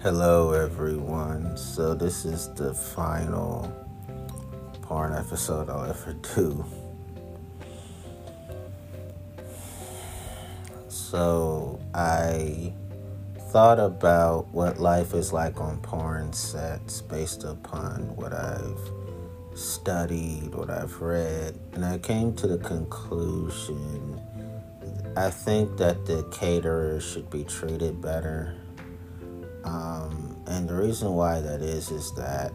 Hello, everyone. So, this is the final porn episode I'll ever do. So, I thought about what life is like on porn sets based upon what I've studied, what I've read, and I came to the conclusion I think that the caterers should be treated better. And the reason why that is that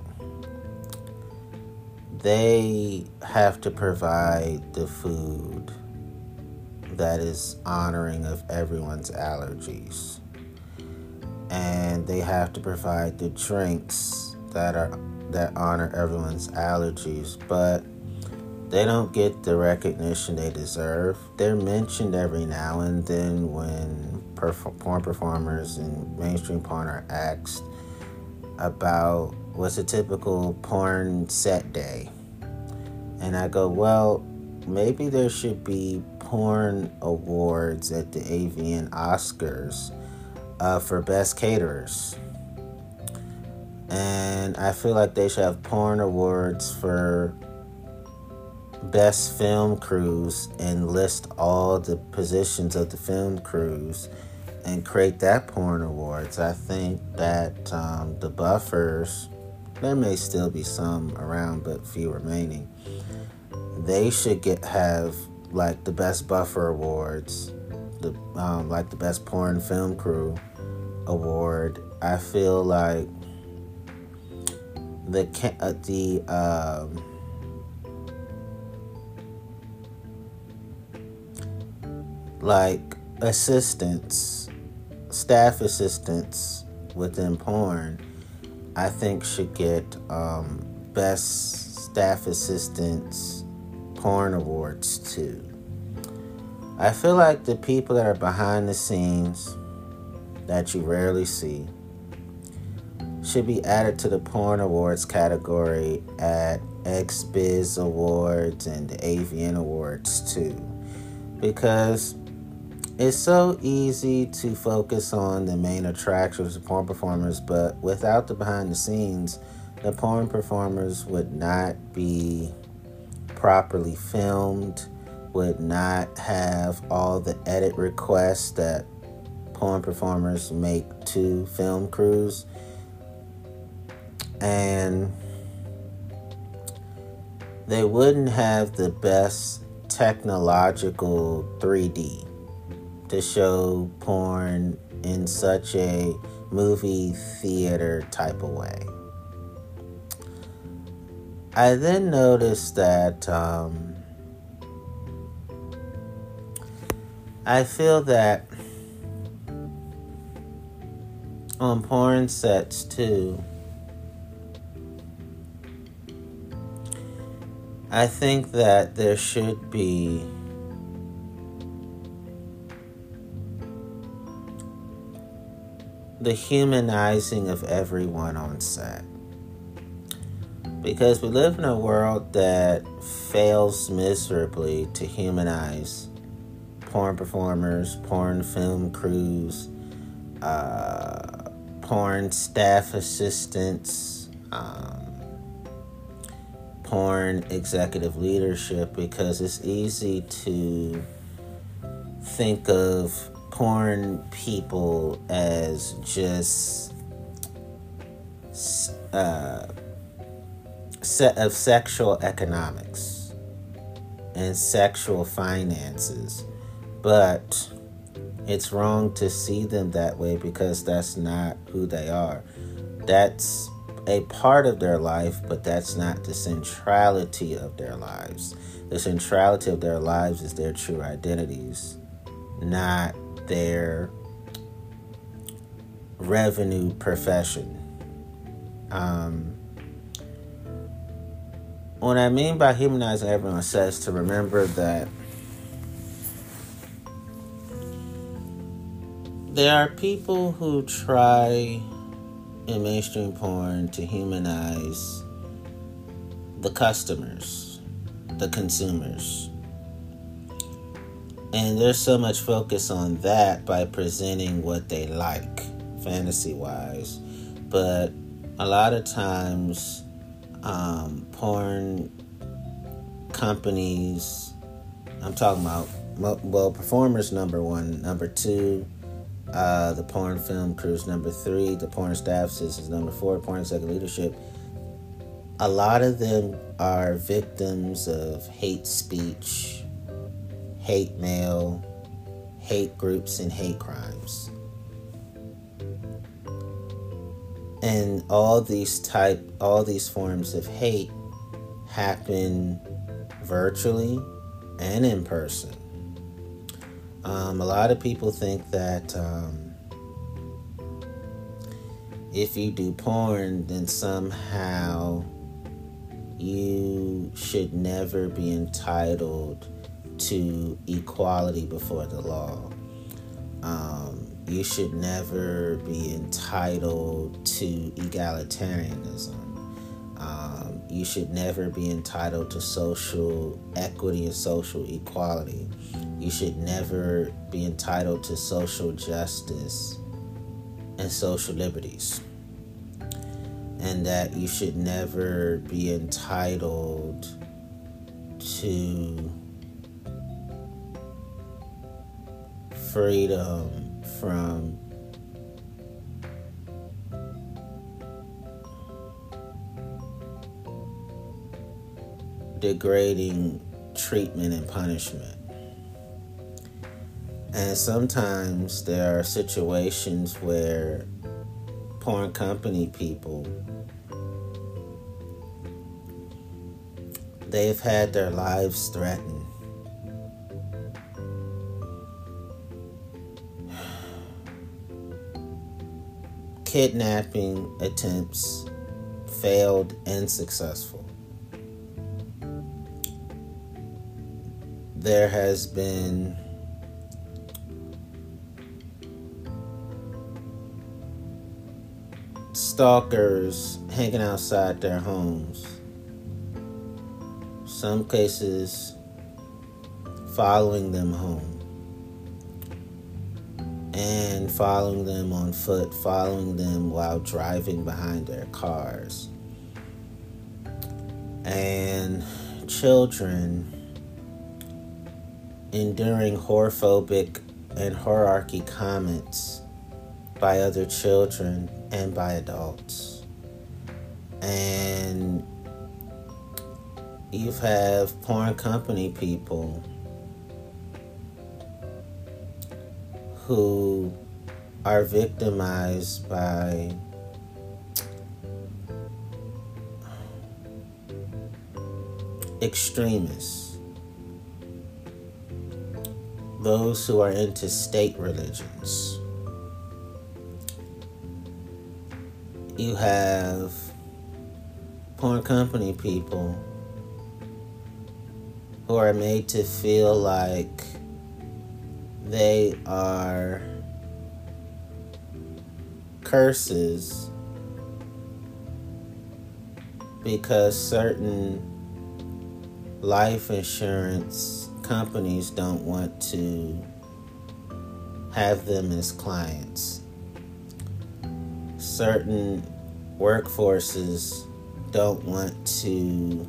they have to provide the food that is honoring of everyone's allergies. And they have to provide the drinks that honor everyone's allergies, but they don't get the recognition they deserve. They're mentioned every now and then when porn performers in mainstream porn are asked about what's a typical porn set day. And I go, well, maybe there should be porn awards at the AVN Oscars for best caterers. And I feel like they should have porn awards for best film crews and list all the positions of the film crews and create that porn awards. I think that the buffers, there may still be some around but few remaining, they should have like the best buffer awards, like the best porn film crew award. I feel like like staff assistants within porn, I think should get best staff assistants porn awards too. I feel like the people that are behind the scenes that you rarely see should be added to the porn awards category at XBiz Awards and the AVN Awards too, because it's so easy to focus on the main attractions of porn performers, but without the behind the scenes, the porn performers would not be properly filmed, would not have all the edit requests that porn performers make to film crews, and they wouldn't have the best technological 3D to show porn in such a movie theater type of way. I then noticed that I feel that on porn sets too, I think that there should be the humanizing of everyone on set. Because we live in a world that fails miserably to humanize porn performers, porn film crews, porn staff assistants, porn executive leadership, because it's easy to think of porn people as just of sexual economics and sexual finances, but it's wrong to see them that way because that's not who they are. That's a part of their life, but that's not the centrality of their lives. The centrality of their lives is their true identities, not their revenue profession. What I mean by humanizing everyone says to remember that there are people who try in mainstream porn to humanize the customers, the consumers. And there's so much focus on that by presenting what they like, fantasy-wise. but a lot of times porn companies, I'm talking about, well, performers, number one. Number two, the porn film crews. Number three, the porn staff assistants. Number four, porn executive leadership. A lot of them are victims of hate speech, hate mail, hate groups, and hate crimes. And all these forms of hate happen virtually and in person. A lot of people think that if you do porn, then somehow you should never be entitled to equality before the law. You should never be entitled to egalitarianism. You should never be entitled to social equity and social equality. You should never be entitled to social justice and social liberties. And that you should never be entitled to freedom from degrading treatment and punishment. And sometimes there are situations where porn company people, they've had their lives threatened. Kidnapping attempts failed and successful. There has been stalkers hanging outside their homes. Some cases following them home. And following them on foot, following them while driving behind their cars. And children enduring whorephobic and whorearchy comments by other children and by adults. And you have porn company people who are victimized by extremists, those who are into state religions. You have porn company people who are made to feel like they are curses because certain life insurance companies don't want to have them as clients. Certain workforces don't want to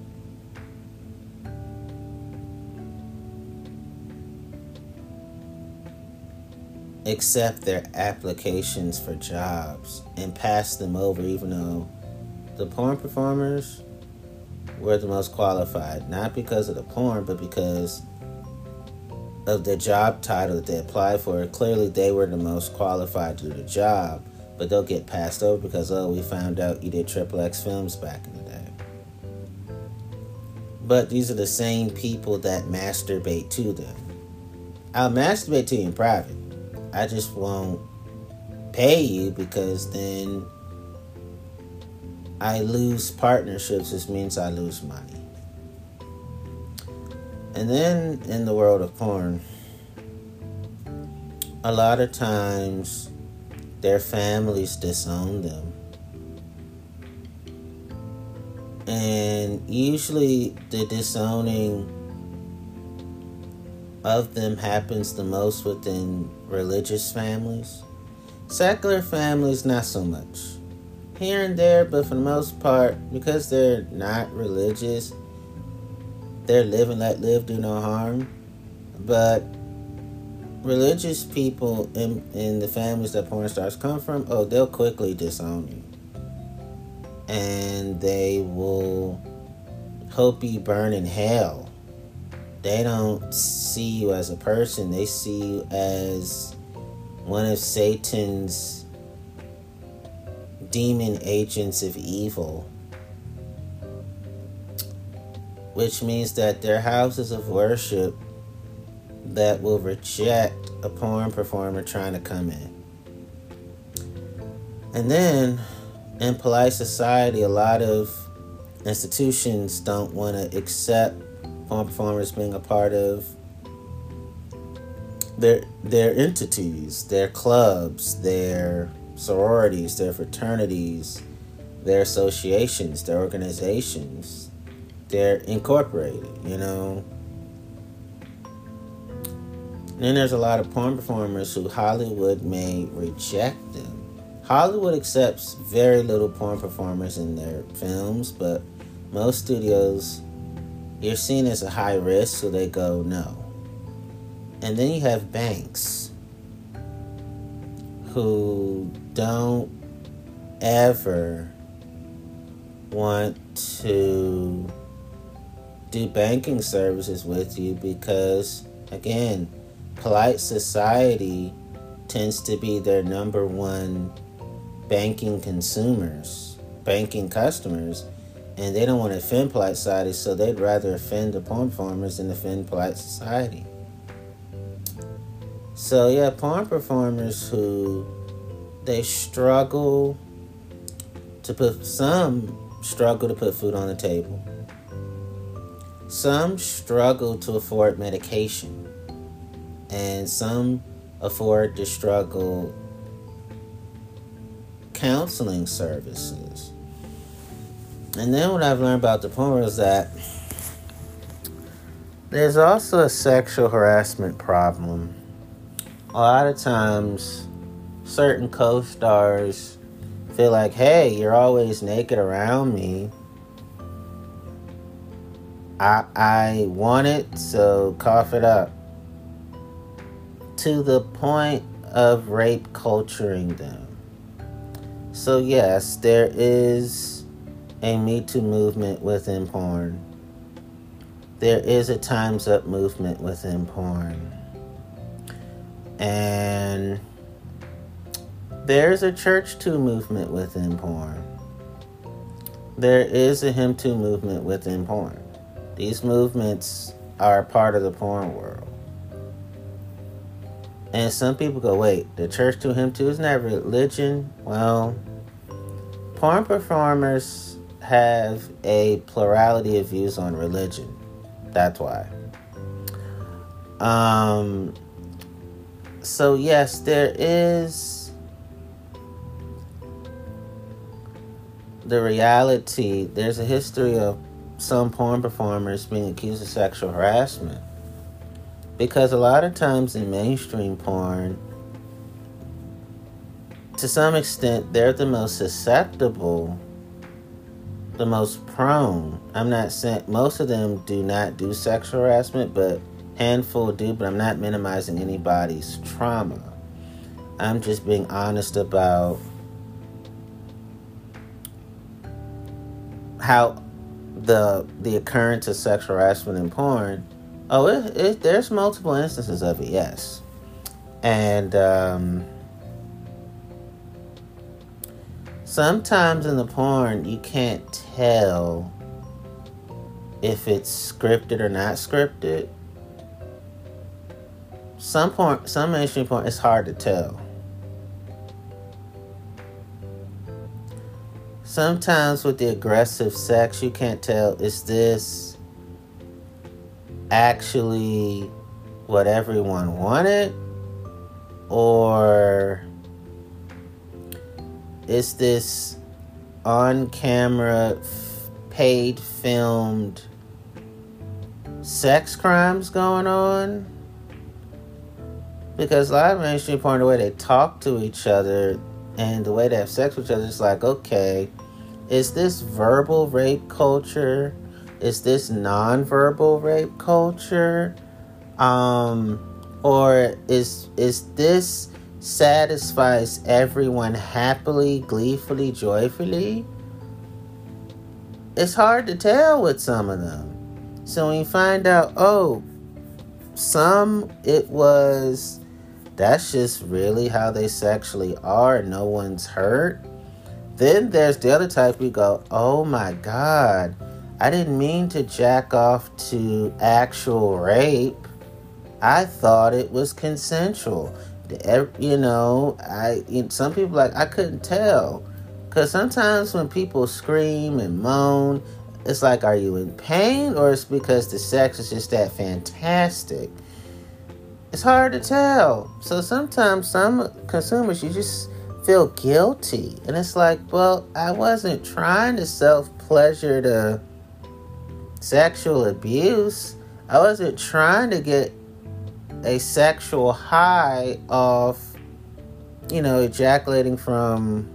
accept their applications for jobs and pass them over, even though the porn performers were the most qualified, not because of the porn, but because of the job title that they applied for. Clearly they were the most qualified to do the job, but they'll get passed over because, oh, we found out you did XXX films back in the day. But these are the same people that masturbate to them. I'll masturbate to you in private. I just won't pay you because then I lose partnerships. This means I lose money. And then in the world of porn, a lot of times their families disown them. And usually the disowning of them happens the most within religious families. Secular families, not so much. here and there, but for the most part, because they're not religious, they're live and let live, do no harm. But religious people in the families that porn stars come from, oh, they'll quickly disown you. And they will hope you burn in hell. They don't see you as a person. They see you as one of Satan's demon agents of evil. Which means that their houses of worship that will reject a porn performer trying to come in. And then, in polite society, a lot of institutions don't want to accept porn performers being a part of their entities, their clubs, their sororities, their fraternities, their associations, their organizations. They're incorporated, you know. And then there's a lot of porn performers who Hollywood may reject them. Hollywood accepts very little porn performers in their films, but most studios, you're seen as a high risk, so they go no. And then you have banks who don't ever want to do banking services with you because, again, polite society tends to be their number one banking consumers, banking customers, and they don't want to offend polite society, so they'd rather offend the porn performers than offend polite society. So yeah, porn performers who some struggle to put food on the table. Some struggle to afford medication. And some afford to struggle counseling services. And then what I've learned about the porn is that there's also a sexual harassment problem. A lot of times, certain co-stars feel like, hey, you're always naked around me. I want it, so cough it up. To the point of rape culturing them. So yes, there is a Me Too movement within porn. There is a Time's Up movement within porn. And there's a Church Too movement within porn. There is a Him Too movement within porn. These movements are a part of the porn world. And some people go, wait, the Church Too, Him Too, isn't that religion? Well, porn performers have a plurality of views on religion. That's why. So yes, there is the reality. There's a history of some porn performers being accused of sexual harassment. Because a lot of times in mainstream porn, to some extent, they're the most susceptible, the most prone. I'm not saying most of them do not do sexual harassment, but handful do, but I'm not minimizing anybody's trauma. I'm just being honest about how the occurrence of sexual harassment in porn. Oh, there's multiple instances of it, yes. And sometimes in the porn, you can't tell if it's scripted or not scripted. Some mainstream porn, it's hard to tell. Sometimes with the aggressive sex, you can't tell, is this actually what everyone wanted? Or is this on-camera, paid, filmed sex crimes going on? Because a lot of mainstream porn, the way they talk to each other, and the way they have sex with each other, it's like, okay, is this verbal rape culture? Is this non-verbal rape culture? Or is this satisfies everyone happily, gleefully, joyfully? It's hard to tell with some of them. So when you find out, oh, some that's just really how they sexually are, no one's hurt. Then there's the other type, you go, oh my God, I didn't mean to jack off to actual rape. I thought it was consensual. Some people I couldn't tell. Because sometimes when people scream and moan, it's like, are you in pain? Or it's because the sex is just that fantastic? It's hard to tell. So sometimes some consumers, you just feel guilty. And it's like, well, I wasn't trying to self-pleasure to sexual abuse. I wasn't trying to get a sexual high off, ejaculating from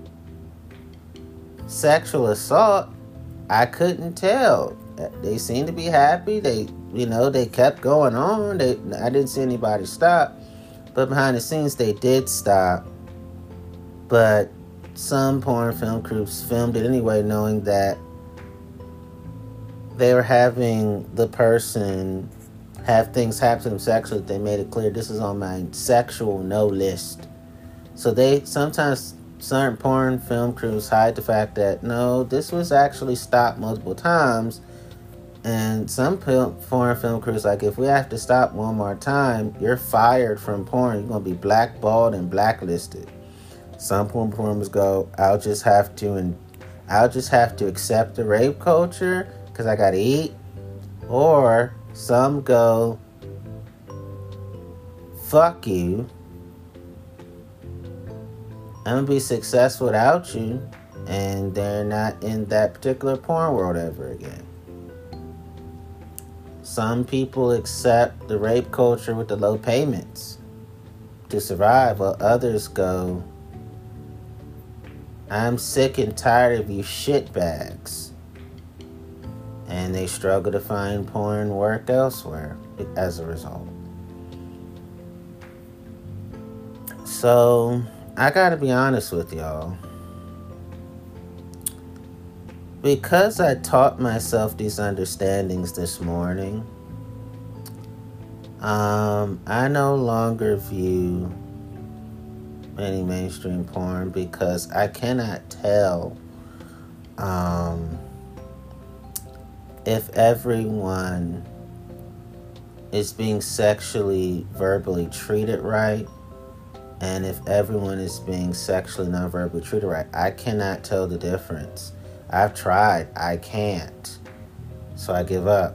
sexual assault. I couldn't tell. They seemed to be happy. They kept going on. I didn't see anybody stop. But behind the scenes, they did stop. But some porn film crews filmed it anyway, knowing that they were having the person have things happen to them sexually. They made it clear, this is on my sexual no list. So sometimes certain porn film crews hide the fact that no, this was actually stopped multiple times. And some porn film crews, like, if we have to stop one more time, you're fired from porn. You're going to be blackballed and blacklisted. Some porn performers go, I'll just have to accept the rape culture because I got to eat. Or some go, fuck you. I'm going to be successful without you. And they're not in that particular porn world ever again. Some people accept the rape culture with the low payments to survive, while others go, I'm sick and tired of you shitbags. And they struggle to find porn work elsewhere as a result. So, I gotta be honest with y'all. Because I taught myself these understandings this morning, I no longer view any mainstream porn because I cannot tell if everyone is being sexually, verbally treated right, and if everyone is being sexually, non-verbally treated right. I cannot tell the difference. I've tried. I can't. So I give up.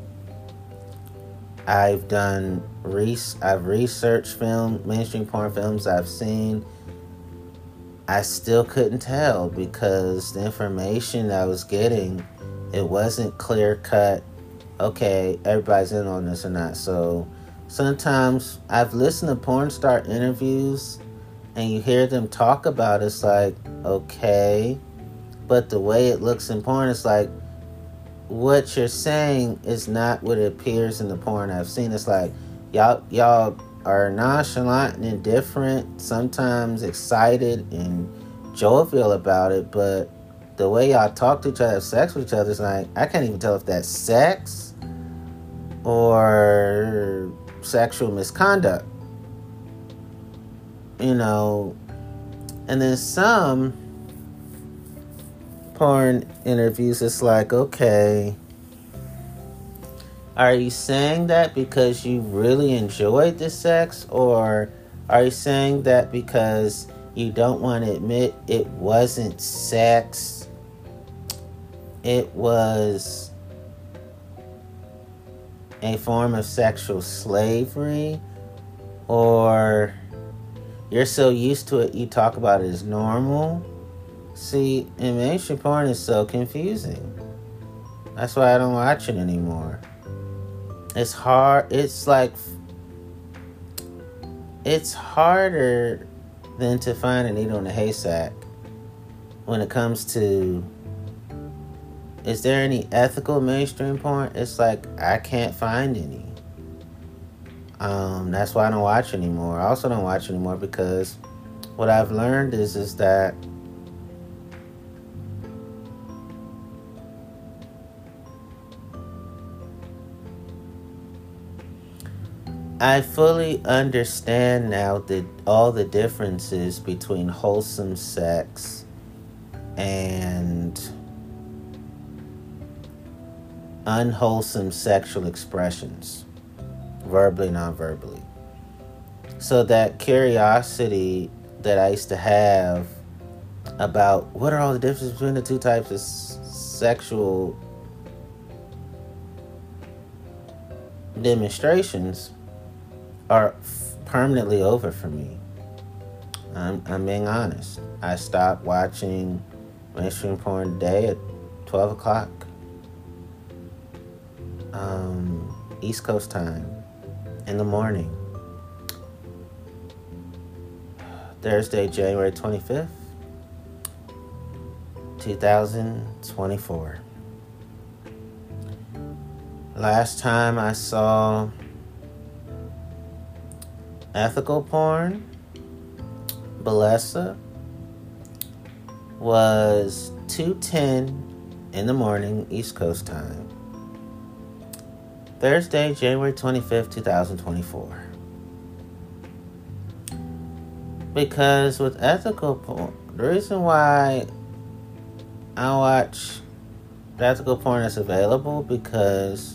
I've researched mainstream porn films I've seen. I still couldn't tell because the information I was getting, it wasn't clear cut. Okay, everybody's in on this or not. So sometimes I've listened to porn star interviews and you hear them talk about it, it's like, okay. But the way it looks in porn, it's like, what you're saying is not what it appears in the porn I've seen. It's like, y'all are nonchalant and indifferent, sometimes excited and jovial about it, but the way y'all talk to each other, have sex with each other, is like, I can't even tell if that's sex or sexual misconduct. And then some porn interviews, it's like, okay, are you saying that because you really enjoyed the sex, or are you saying that because you don't want to admit it wasn't sex, it was a form of sexual slavery, or you're so used to it you talk about it as normal? See, and mainstream porn is so confusing. That's why I don't watch it anymore. It's hard. It's harder than to find a needle in a haystack when it comes to, is there any ethical mainstream porn? It's like, I can't find any. That's why I don't watch anymore. I also don't watch anymore because what I've learned is that I fully understand now all the differences between wholesome sex and unwholesome sexual expressions, verbally, non-verbally. So that curiosity that I used to have about what are all the differences between the two types of sexual demonstrations are permanently over for me. I'm being honest. I stopped watching mainstream porn today at 12 o'clock. East Coast time in the morning. Thursday, January 25th, 2024. Last time I saw ethical porn, Bellesa, was 2:10 in the morning, East Coast time. Thursday, January 25th, 2024. Because with ethical porn, the reason why I watch the ethical porn that's available, because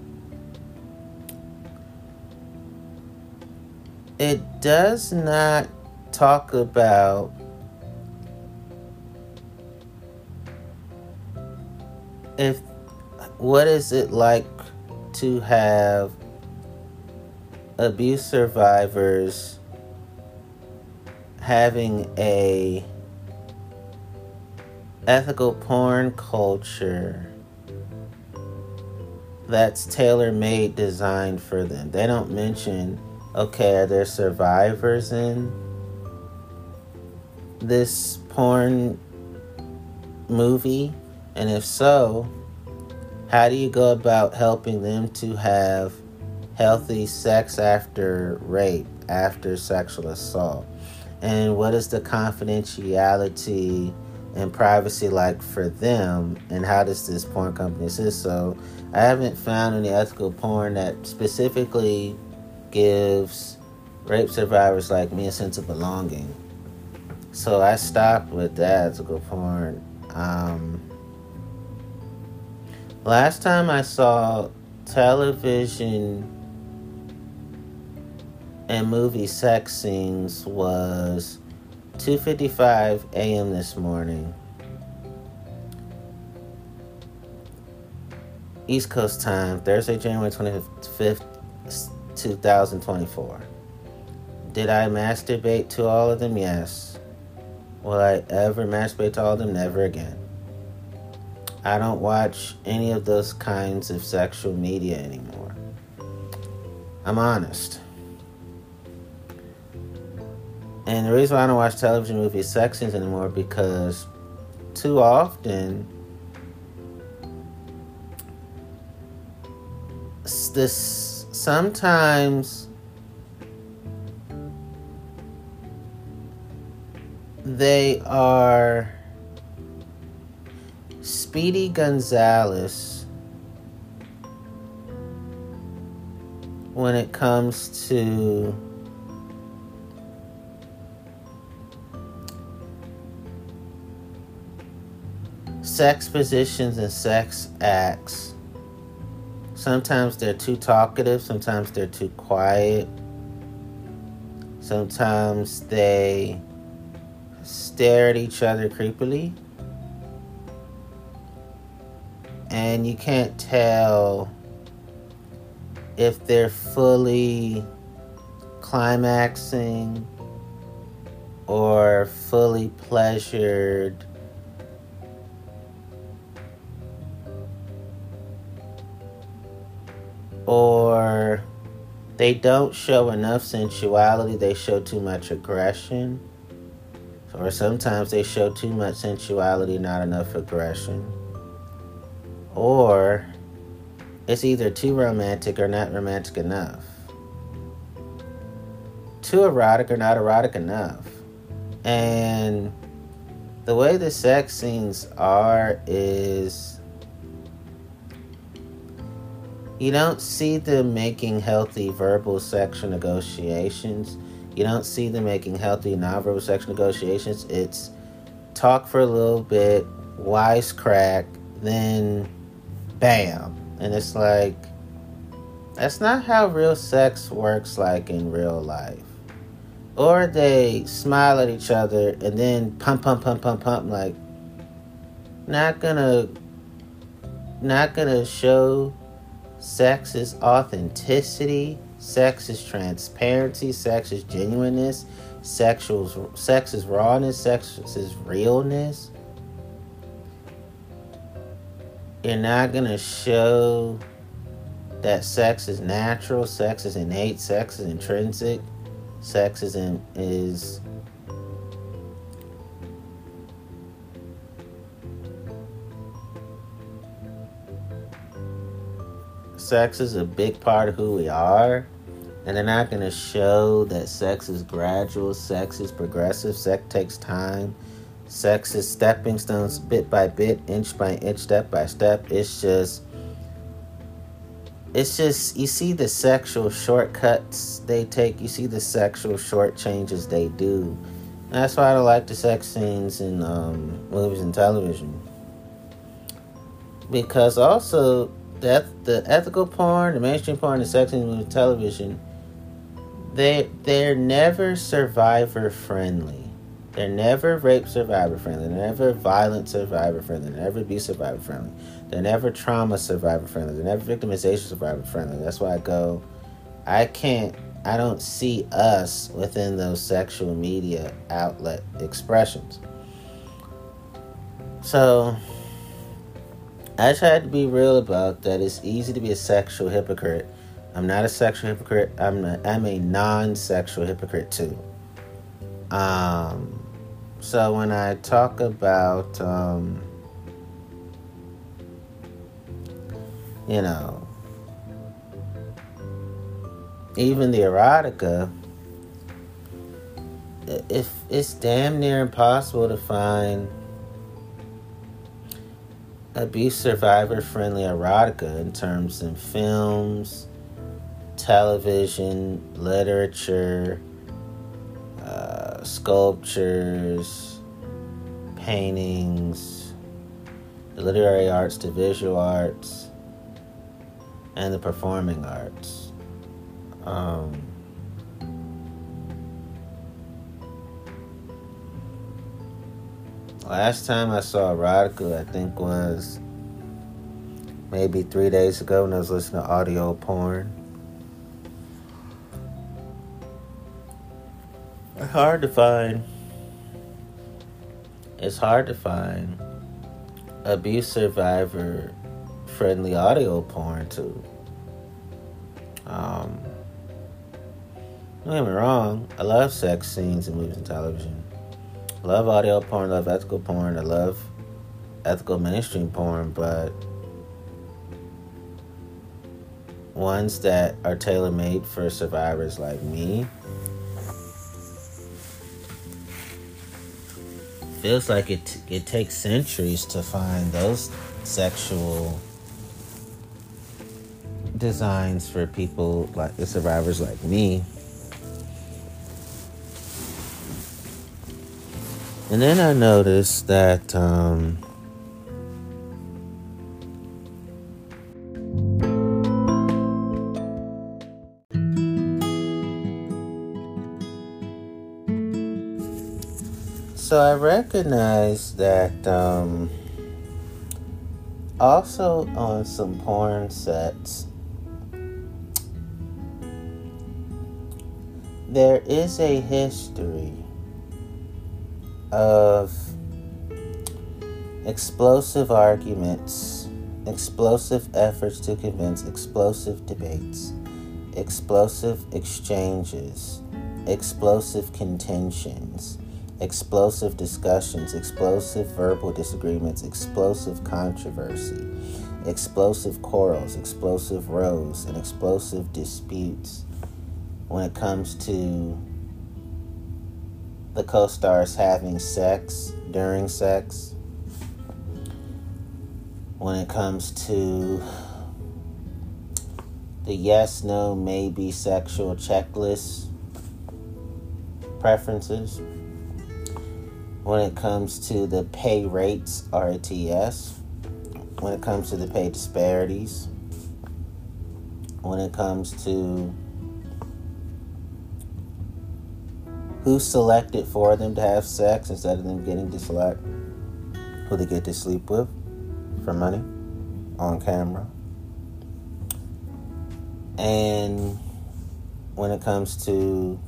it does not talk about what is it like to have abuse survivors having a ethical porn culture that's tailor-made, designed for them. They don't mention, okay, are there survivors in this porn movie? And if so, how do you go about helping them to have healthy sex after rape, after sexual assault? And what is the confidentiality and privacy like for them? And how does this porn company assist? So I haven't found any ethical porn that specifically gives rape survivors like me a sense of belonging. So I stopped with the ethical porn. Last time I saw television and movie sex scenes was 2:55 a.m. this morning, East Coast time, Thursday, January 25th, 2024. Did I masturbate to all of them? Yes. Will I ever masturbate to all of them? Never again. I don't watch any of those kinds of sexual media anymore. I'm honest. And the reason why I don't watch television, movies, sex scenes anymore, because too often sometimes they are Speedy Gonzalez when it comes to sex positions and sex acts. Sometimes they're too talkative, sometimes they're too quiet, sometimes they stare at each other creepily, and you can't tell if they're fully climaxing or fully pleasured, or they don't show enough sensuality, they show too much aggression. Or sometimes they show too much sensuality, not enough aggression. Or it's either too romantic or not romantic enough. Too erotic or not erotic enough. And the way the sex scenes are is you don't see them making healthy verbal sexual negotiations. You don't see them making healthy nonverbal sexual negotiations. It's talk for a little bit, wisecrack, then bam. And it's like, that's not how real sex works like in real life. Or they smile at each other and then pump, like, not gonna show sex is authenticity, sex is transparency, sex is genuineness, sex is rawness, sex is realness. You're not gonna show that sex is natural, sex is innate, sex is intrinsic, sex is sex is a big part of who we are, and they're not going to show that sex is gradual, sex is progressive, sex takes time, sex is stepping stones, bit by bit, inch by inch, step by step. It's just you see the sexual shortcuts they take, you see the sexual short changes they do. And that's why I don't like the sex scenes in movies and television, because also the ethical porn, the mainstream porn, the sex scenes, movies, and television, they're never survivor friendly. They're never rape survivor friendly. They're never violent survivor friendly. They're never abuse survivor friendly. They're never trauma survivor friendly. They're never victimization survivor friendly. That's why I don't see us within those sexual media outlet expressions. So I tried to be real about that. It's easy to be a sexual hypocrite. I'm not a sexual hypocrite. I'm a non-sexual hypocrite too. So when I talk about, even the erotica, if it's damn near impossible to find abuse survivor friendly erotica in terms of films, television, literature, sculptures, paintings, the literary arts, the visual arts, and the performing arts. Last time I saw erotica, I think, was maybe 3 days ago when I was listening to audio porn. It's hard to find abuse survivor friendly audio porn too. Don't get me wrong, I love sex scenes in movies and television. I love audio porn, I love ethical porn, I love ethical mainstream porn, but ones that are tailor-made for survivors like me, feels like it takes centuries to find those sexual designs for people like the survivors like me. And then I noticed that so I recognize that also on some porn sets, there is a history of explosive arguments, explosive efforts to convince, explosive debates, explosive exchanges, explosive contentions, explosive discussions, explosive verbal disagreements, explosive controversy, explosive quarrels, explosive rows, and explosive disputes when it comes to the co-stars having sex during sex, when it comes to the yes, no, maybe sexual checklist preferences, when it comes to the pay rates, RTS, when it comes to the pay disparities, when it comes to who's selected for them to have sex instead of them getting to select who they get to sleep with for money on camera. And when it comes to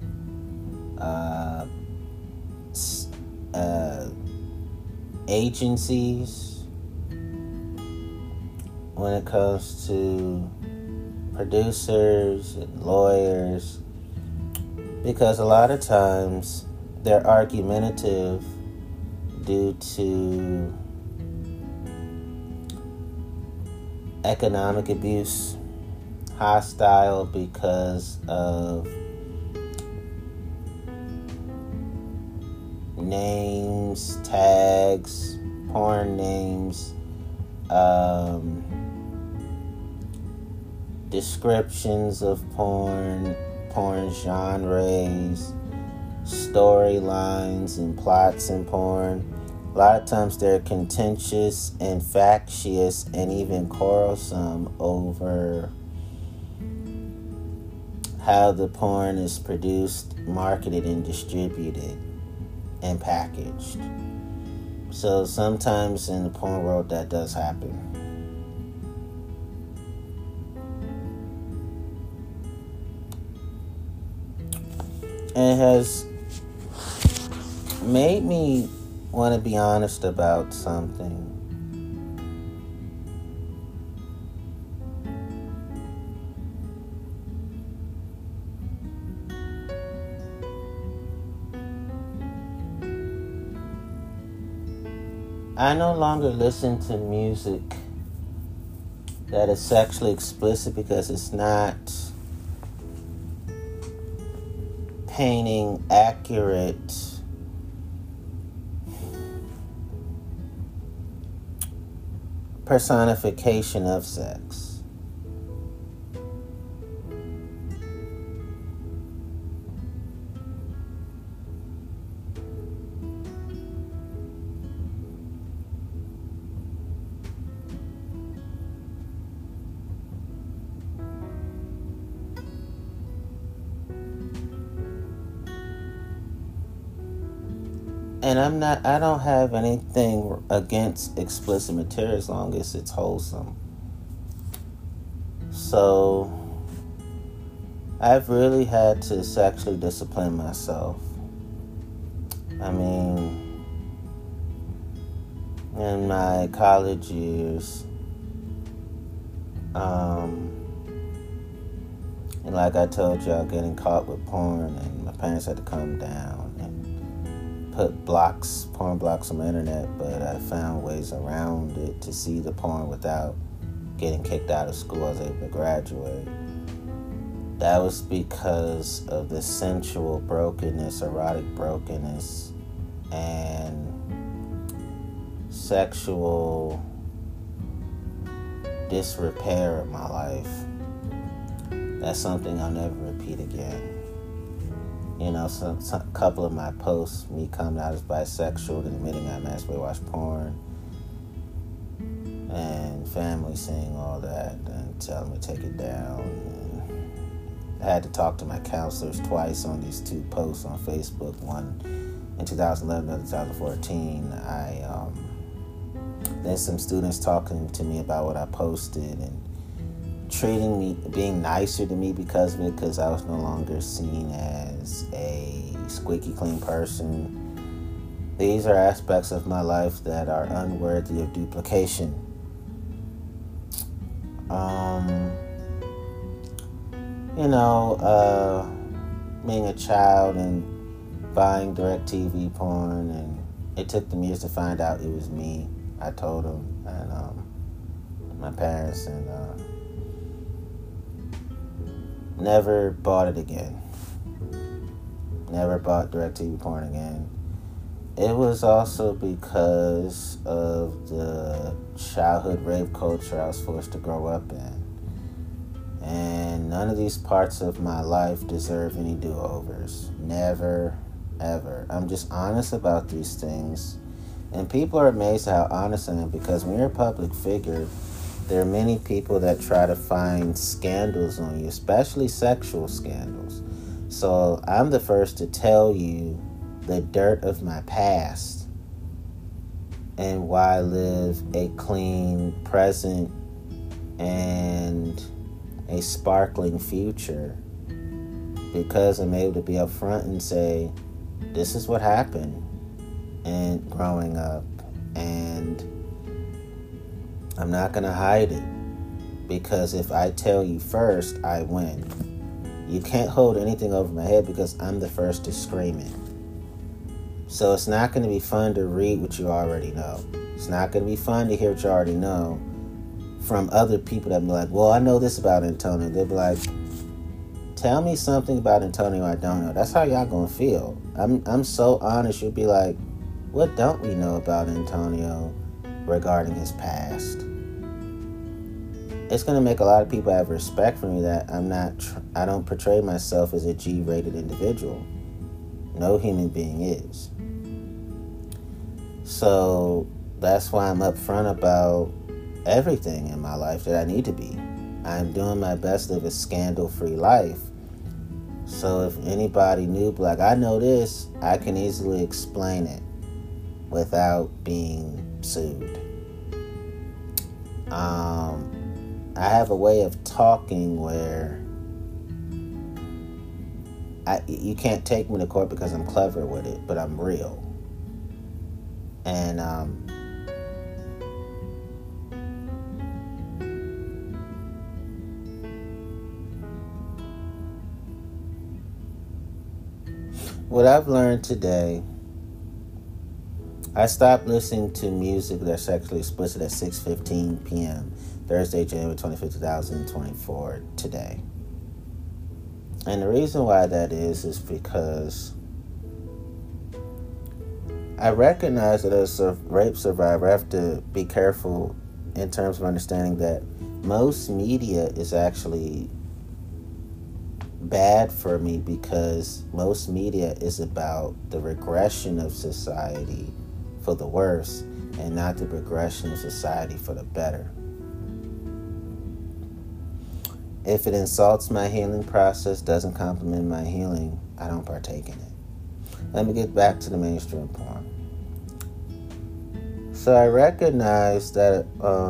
agencies, when it comes to producers and lawyers, because a lot of times they're argumentative due to economic abuse, hostile because of names, tags, porn names, descriptions of porn genres, storylines and plots in porn. A lot of times they're contentious and factious and even quarrelsome over how the porn is produced, marketed, and distributed and packaged. So sometimes in the porn world that does happen. And it has made me want to be honest about something. I no longer listen to music that is sexually explicit because it's not painting accurate personification of sex. And I don't have anything against explicit material as long as it's wholesome. So I've really had to sexually discipline myself. I mean, in my college years, and like I told y'all, getting caught with porn, and my parents had to come down and put porn blocks on the internet, but I found ways around it to see the porn without getting kicked out of school. I was able to graduate. That was because of the sensual brokenness, erotic brokenness, and sexual disrepair of my life. That's something I'll never repeat again. You know, some couple of my posts, me coming out as bisexual and admitting I masturbate, watch porn, and family seeing all that and telling me to take it down. And I had to talk to my counselors twice on these two posts on Facebook, one in 2011, another 2014. There's some students talking to me about what I posted and treating me, being nicer to me because of it, because I was no longer seen as a squeaky clean person. These are aspects of my life that are unworthy of duplication. Being a child and buying DirecTV porn, and it took them years to find out it was me. I told them, and my parents, and never bought it again. Never bought DirecTV porn again. It was also because of the childhood rape culture I was forced to grow up in. And none of these parts of my life deserve any do-overs. Never, ever. I'm just honest about these things. And people are amazed at how honest I am, because when you're a public figure, there are many people that try to find scandals on you, especially sexual scandals. So I'm the first to tell you the dirt of my past and why I live a clean present and a sparkling future, because I'm able to be upfront and say, this is what happened and growing up, and I'm not going to hide it, because if I tell you first, I win. You can't hold anything over my head, because I'm the first to scream it. So it's not going to be fun to read what you already know. It's not going to be fun to hear what you already know from other people that be like, well, I know this about Antonio. They'll be like, tell me something about Antonio I don't know. That's how y'all going to feel. I'm so honest. You'll be like, what don't we know about Antonio regarding his past? It's going to make a lot of people have respect for me that I don't portray myself as a G-rated individual. No human being is. So that's why I'm upfront about everything in my life that I need to be. I'm doing my best to live a scandal-free life. So if anybody knew, like, I know this, I can easily explain it without being sued. I have a way of talking where you can't take me to court because I'm clever with it, but I'm real. And what I've learned today, I stopped listening to music that's sexually explicit at 6:15 p.m. Thursday, January 25th, 2024, today. And the reason why that is because I recognize that as a rape survivor, I have to be careful in terms of understanding that most media is actually bad for me, because most media is about the regression of society for the worse and not the progression of society for the better. If it insults my healing process, doesn't complement my healing, I don't partake in it. Let me get back to the mainstream porn. So I recognize that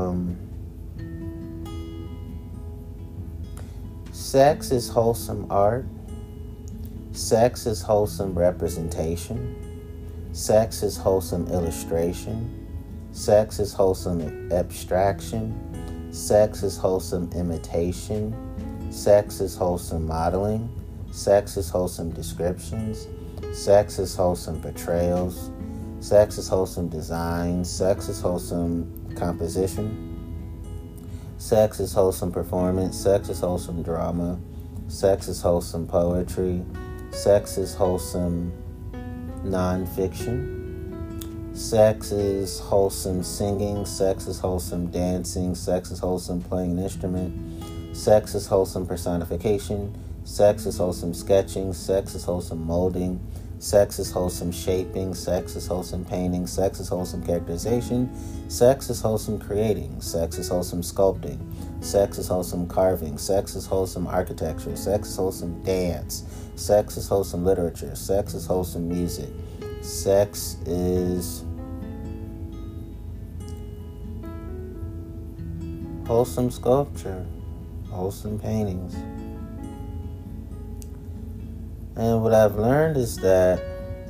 sex is wholesome art. Sex is wholesome representation. Sex is wholesome illustration. Sex is wholesome abstraction. Sex is wholesome imitation. Sex is wholesome modeling. Sex is wholesome descriptions. Sex is wholesome portrayals. Sex is wholesome design. Sex is wholesome composition. Sex is wholesome performance. Sex is wholesome drama. Sex is wholesome poetry. Sex is wholesome nonfiction. Sex is wholesome singing. Sex is wholesome dancing. Sex is wholesome playing an instrument. Sex is wholesome personification. Sex is wholesome sketching. Sex is wholesome molding. Sex is wholesome shaping. Sex is wholesome painting. Sex is wholesome characterization. Sex is wholesome creating. Sex is wholesome sculpting. Sex is wholesome carving. Sex is wholesome architecture. Sex is wholesome dance. Sex is wholesome literature. Sex is wholesome music. Sex is wholesome sculpture. Wholesome paintings. And what I've learned is that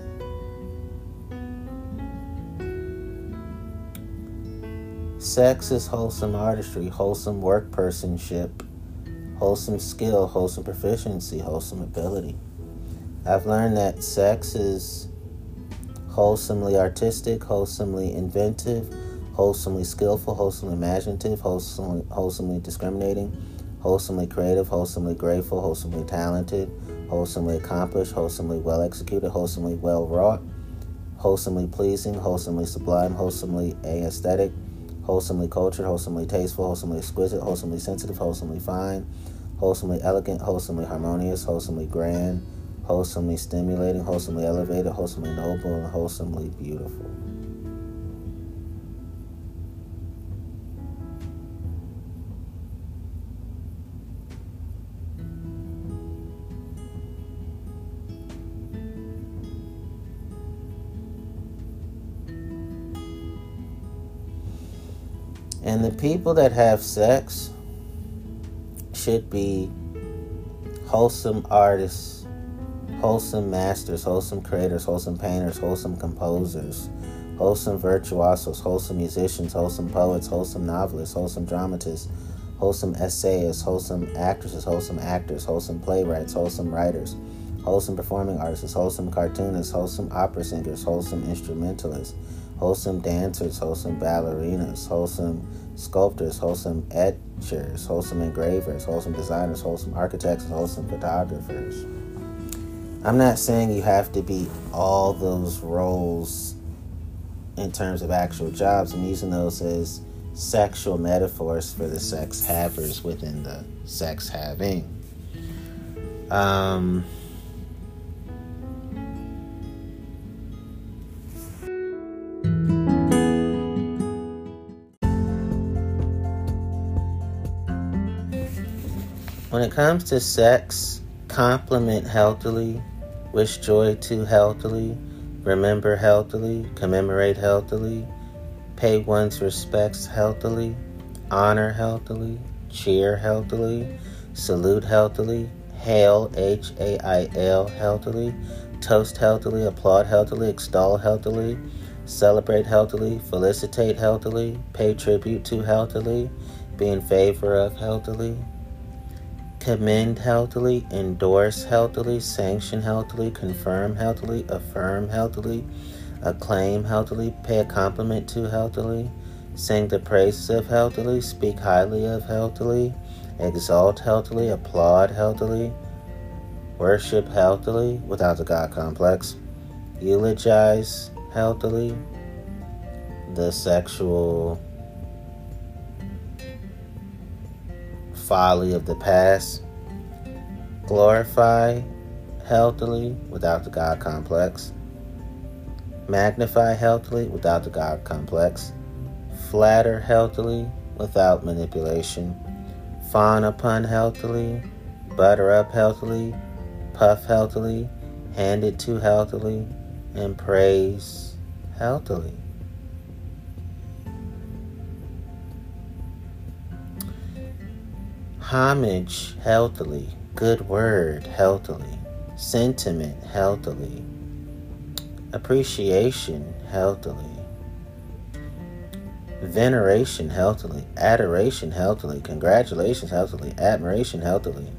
sex is wholesome artistry, wholesome workpersonship, wholesome skill, wholesome proficiency, wholesome ability. I've learned that sex is wholesomely artistic, wholesomely inventive, wholesomely skillful, wholesomely imaginative, wholesomely discriminating, wholesomely creative, wholesomely grateful, wholesomely talented, wholesomely accomplished, wholesomely well executed, wholesomely well wrought, wholesomely pleasing, wholesomely sublime, wholesomely aesthetic, wholesomely cultured, wholesomely tasteful, wholesomely exquisite, wholesomely sensitive, wholesomely fine, wholesomely elegant, wholesomely harmonious, wholesomely grand, wholesomely stimulating, wholesomely elevated, wholesomely noble, and wholesomely beautiful. And the people that have sex should be wholesome artists, wholesome masters, wholesome creators, wholesome painters, wholesome composers, wholesome virtuosos, wholesome musicians, wholesome poets, wholesome novelists, wholesome dramatists, wholesome essayists, wholesome actresses, wholesome actors, wholesome playwrights, wholesome writers, wholesome performing artists, wholesome cartoonists, wholesome opera singers, wholesome instrumentalists, wholesome dancers, wholesome ballerinas, wholesome sculptors, wholesome etchers, wholesome engravers, wholesome designers, wholesome architects, and wholesome photographers. I'm not saying you have to be all those roles in terms of actual jobs. I'm using those as sexual metaphors for the sex havers within the sex having. When it comes to sex, compliment healthily, wish joy to healthily, remember healthily, commemorate healthily, pay one's respects healthily, honor healthily, cheer healthily, salute healthily, hail, H-A-I-L, healthily, toast healthily, applaud healthily, extol healthily, celebrate healthily, felicitate healthily, pay tribute to healthily, be in favor of healthily, commend healthily, endorse healthily, sanction healthily, confirm healthily, affirm healthily, acclaim healthily, pay a compliment to healthily, sing the praises of healthily, speak highly of healthily, exalt healthily, applaud healthily, worship healthily without the God complex, eulogize healthily, the sexual folly of the past, glorify healthily without the God complex, magnify healthily without the God complex, flatter healthily without manipulation, fawn upon healthily, butter up healthily, puff healthily, hand it to healthily, and praise healthily. Homage healthily, good word healthily, sentiment healthily, appreciation healthily, veneration healthily, adoration healthily, congratulations healthily, admiration healthily,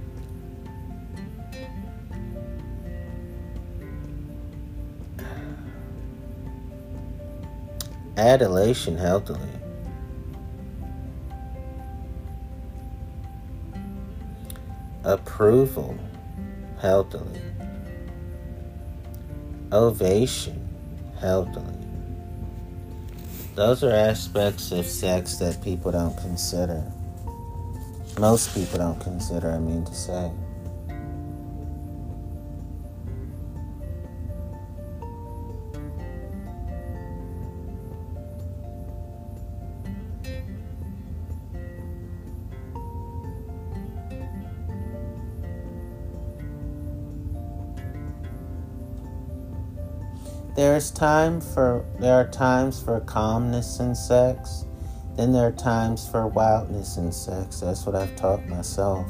adulation healthily, approval healthily, ovation healthily. Those are aspects of sex that people don't consider. Most people don't consider, I mean to say. There are times for calmness in sex. Then there are times for wildness in sex. That's what I've taught myself.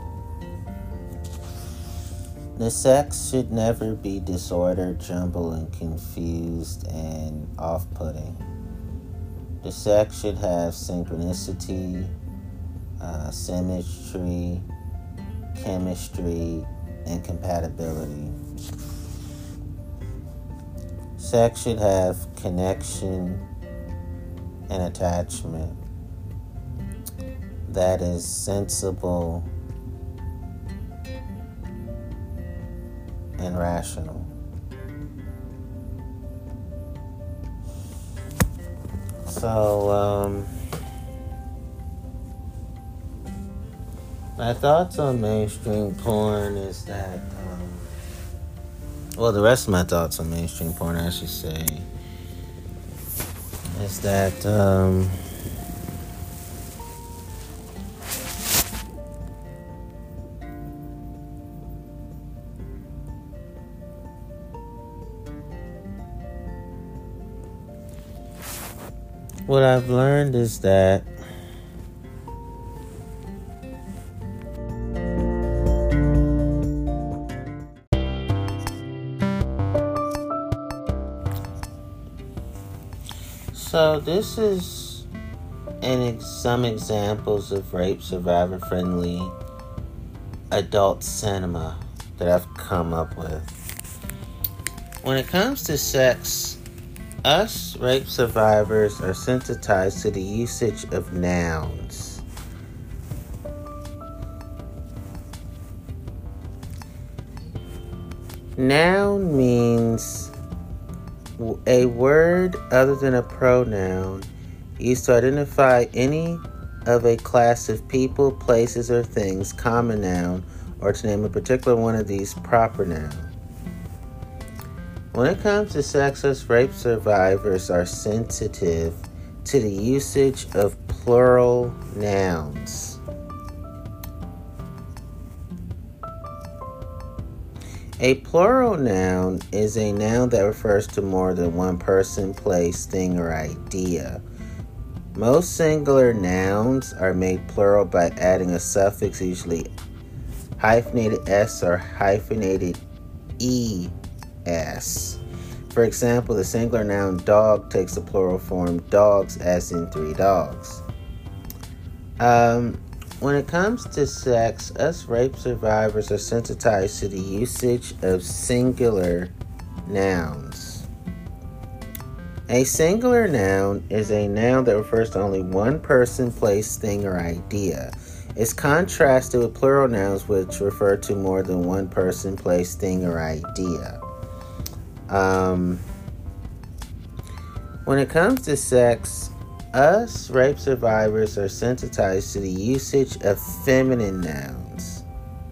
The sex should never be disordered, jumbled, and confused and off-putting. The sex should have synchronicity, symmetry, chemistry, and compatibility. Sex should have connection and attachment that is sensible and rational. So, my thoughts on mainstream porn is that, the rest of my thoughts on mainstream porn, I should say, is that, what I've learned is that this is some examples of rape survivor friendly adult cinema that I've come up with. When it comes to sex, us rape survivors are sensitized to the usage of nouns. Noun means a word other than a pronoun used to identify any of a class of people, places, or things, common noun, or to name a particular one of these, proper noun. When it comes to sex, us rape survivors are sensitive to the usage of plural nouns. A plural noun is a noun that refers to more than one person, place, thing, or idea. Most singular nouns are made plural by adding a suffix, usually hyphenated s or hyphenated es. For example, the singular noun dog takes the plural form dogs, as in 3 dogs. When it comes to sex, us rape survivors are sensitized to the usage of singular nouns. A singular noun is a noun that refers to only one person, place, thing, or idea. It's contrasted with plural nouns which refer to more than one person, place, thing, or idea. When it comes to sex, us rape survivors are sensitized to the usage of feminine nouns.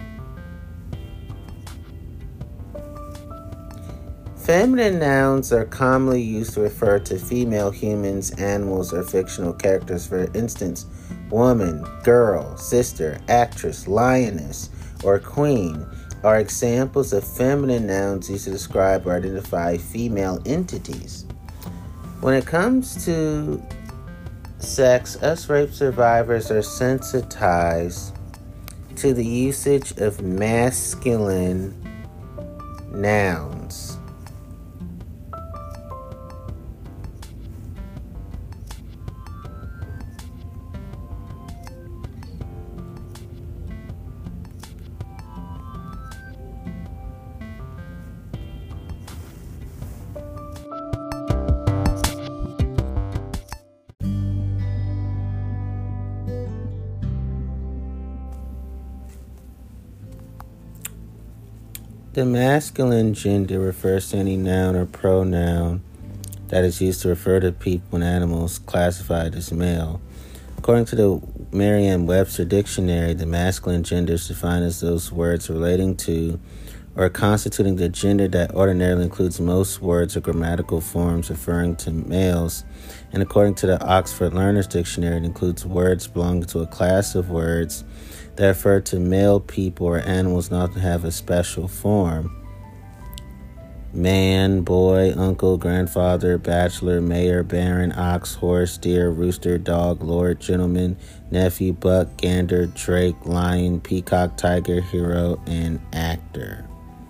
Feminine nouns are commonly used to refer to female humans, animals, or fictional characters. For instance, woman, girl, sister, actress, lioness, or queen are examples of feminine nouns used to describe or identify female entities. When it comes to sex, us rape survivors are sensitized to the usage of masculine nouns. The masculine gender refers to any noun or pronoun that is used to refer to people and animals classified as male. According to the Merriam-Webster Dictionary, the masculine gender is defined as those words relating to or constituting the gender that ordinarily includes most words or grammatical forms referring to males. And according to the Oxford Learner's Dictionary, it includes words belonging to a class of words that refer to male people or animals and often have a special form. Man, boy, uncle, grandfather, bachelor, mayor, baron, ox, horse, deer, rooster, dog, lord, gentleman, nephew, buck, gander, drake, lion, peacock, tiger, hero, and actor.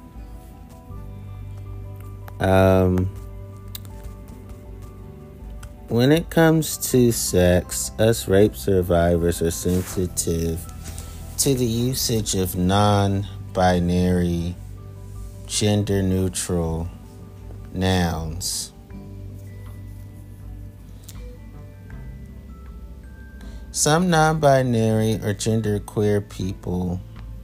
When it comes to sex, us rape survivors are sensitive to the usage of non-binary gender-neutral nouns. Some non-binary or genderqueer people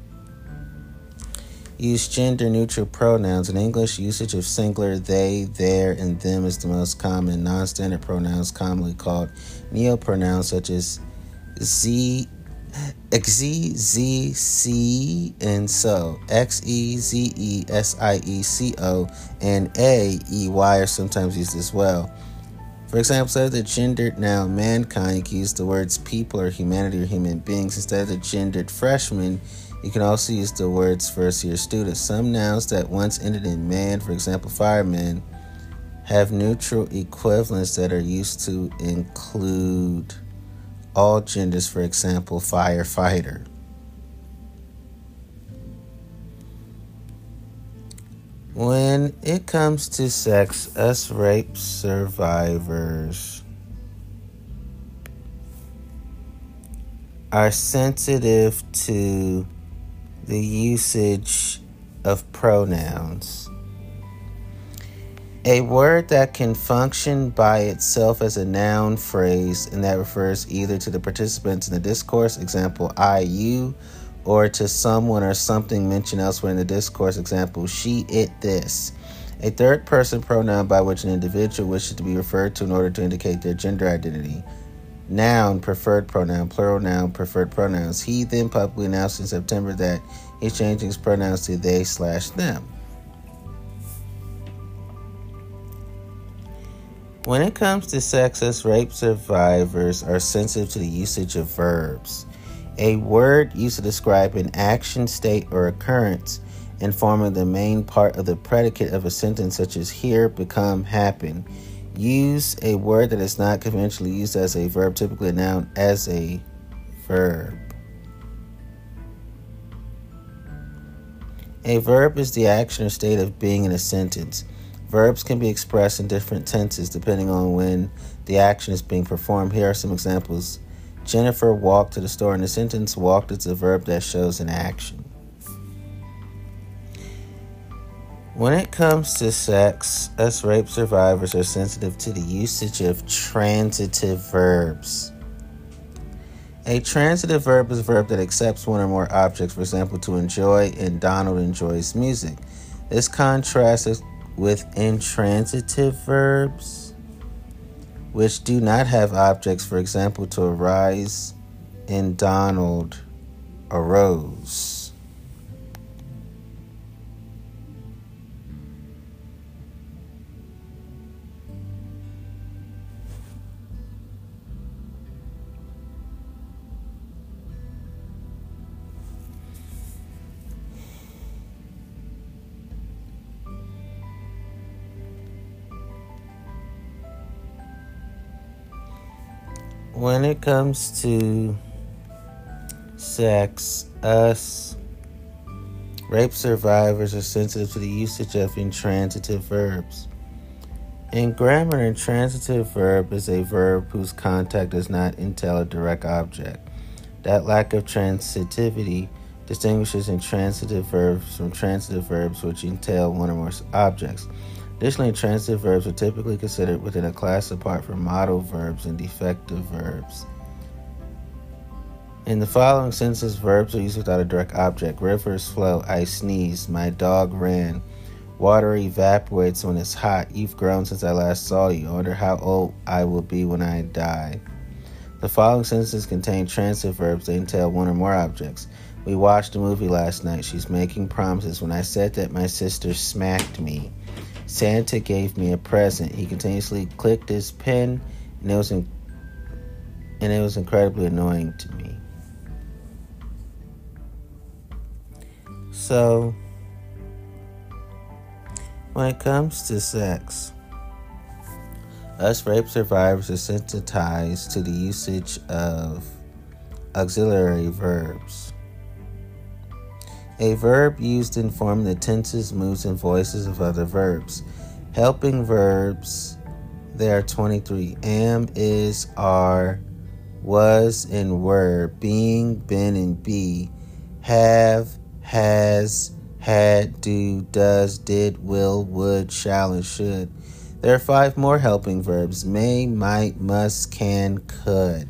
use gender-neutral pronouns. In English, usage of singular they, their, and them is the most common. Non-standard pronouns, commonly called neopronouns, such as z, c, and so. xezesico, and ey, are sometimes used as well. For example, instead of the gendered noun mankind, you can use the words people or humanity or human beings. Instead of the gendered freshman, you can also use the words first-year students. Some nouns that once ended in man, for example, fireman, have neutral equivalents that are used to include all genders, for example, firefighter. When it comes to sex, us rape survivors are sensitive to the usage of pronouns. A word that can function by itself as a noun phrase and that refers either to the participants in the discourse, example, I, you, or to someone or something mentioned elsewhere in the discourse, example, she, it, this. A third person pronoun by which an individual wishes to be referred to in order to indicate their gender identity. Noun, preferred pronoun, plural noun, preferred pronouns. He then publicly announced in September that he's changing his pronouns to they/them. When it comes to sex, us rape survivors are sensitive to the usage of verbs. A word used to describe an action, state, or occurrence and forming the main part of the predicate of a sentence, such as hear, become, happen. Use a word that is not conventionally used as a verb, typically a noun, as a verb. A verb is the action or state of being in a sentence. Verbs can be expressed in different tenses depending on when the action is being performed. Here are some examples. Jennifer walked to the store. In the sentence, walked is a verb that shows an action. When it comes to sex, us rape survivors are sensitive to the usage of transitive verbs. A transitive verb is a verb that accepts one or more objects, for example, to enjoy, and Donald enjoys music. This contrasts with intransitive verbs, which do not have objects, for example, to arise, and Donald arose. When it comes to sex, us rape survivors are sensitive to the usage of intransitive verbs. In grammar, an intransitive verb is a verb whose contact does not entail a direct object. That lack of transitivity distinguishes intransitive verbs from transitive verbs which entail one or more objects. Additionally, transitive verbs are typically considered within a class apart from modal verbs and defective verbs. In the following sentences, verbs are used without a direct object. Rivers flow. I sneezed. My dog ran. Water evaporates when it's hot. You've grown since I last saw you. I wonder how old I will be when I die. The following sentences contain transitive verbs. They entail one or more objects. We watched a movie last night. She's making promises. When I said that, my sister smacked me. Santa gave me a present. He continuously clicked his pen, and it was incredibly annoying to me. So, when it comes to sex, us rape survivors are sensitized to the usage of auxiliary verbs. A verb used in forming the tenses, moods, and voices of other verbs. Helping verbs, there are 23. Am, is, are, was, and were. Being, been, and be. Have, has, had, do, does, did, will, would, shall, and should. There are 5 more helping verbs: may, might, must, can, could.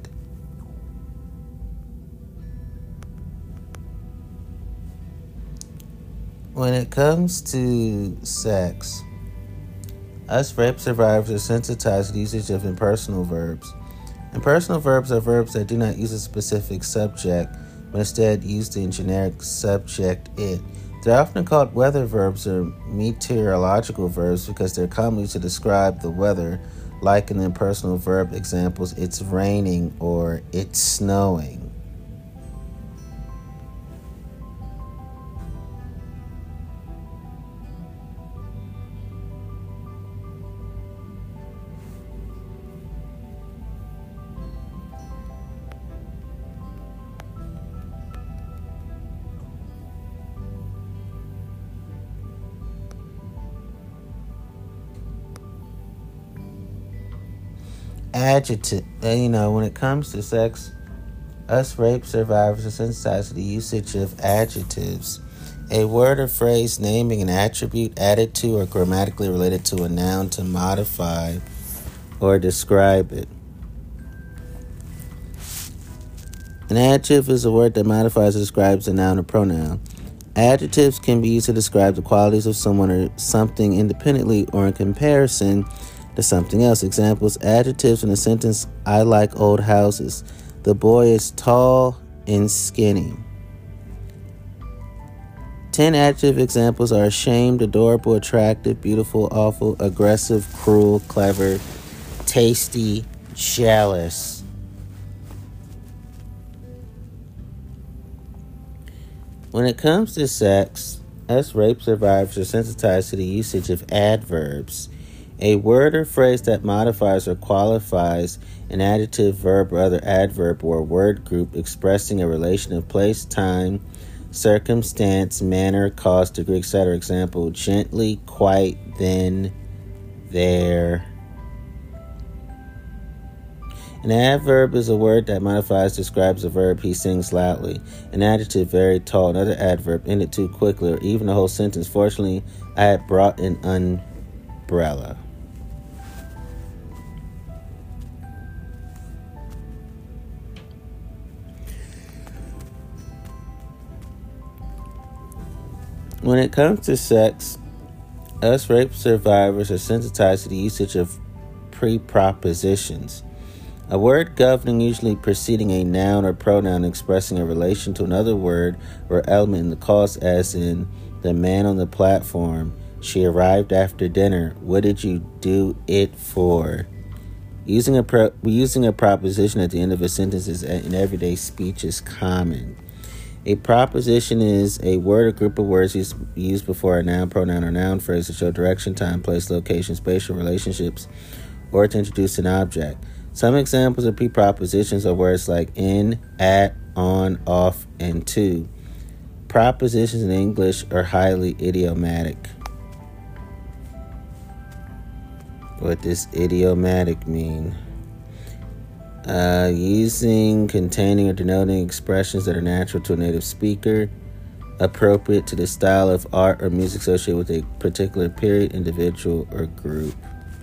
When it comes to sex, us rape survivors are sensitized to the usage of impersonal verbs. Impersonal verbs are verbs that do not use a specific subject, but instead use the generic subject it. They're often called weather verbs or meteorological verbs because they're commonly used to describe the weather, like in the impersonal verb examples, it's raining or it's snowing. Adjective, when it comes to sex, us rape survivors are sensitized to the usage of adjectives. A word or phrase naming an attribute added to or grammatically related to a noun to modify or describe it. An adjective is a word that modifies or describes a noun or pronoun. Adjectives can be used to describe the qualities of someone or something independently or in comparison to something else. Examples: adjectives in a sentence: I like old houses. The boy is tall and skinny. 10 adjective examples are ashamed, adorable, attractive, beautiful, awful, aggressive, cruel, clever, tasty, jealous. When it comes to sex, us rape survivors are sensitized to the usage of adverbs. A word or phrase that modifies or qualifies an adjective, verb, or other adverb or word group expressing a relation of place, time, circumstance, manner, cause, degree, etc. Example: gently, quite, then, there. An adverb is a word that modifies, describes a verb: he sings loudly. An adjective: very tall. Another adverb: ended too quickly, or even a whole sentence: fortunately, I had brought an umbrella. When it comes to sex, us rape survivors are sensitized to the usage of prepositions. A word governing, usually preceding a noun or pronoun expressing a relation to another word or element in the cause, as in the man on the platform, she arrived after dinner, what did you do it for? Using a proposition at the end of a sentence in everyday speech is common. A proposition is a word or group of words used before a noun, pronoun, or noun phrase to show direction, time, place, location, spatial relationships, or to introduce an object. Some examples of prepositions are words like in, at, on, off, and to. Propositions in English are highly idiomatic. What does idiomatic mean? Using, containing, or denoting expressions that are natural to a native speaker, appropriate to the style of art or music associated with a particular period, individual, or group.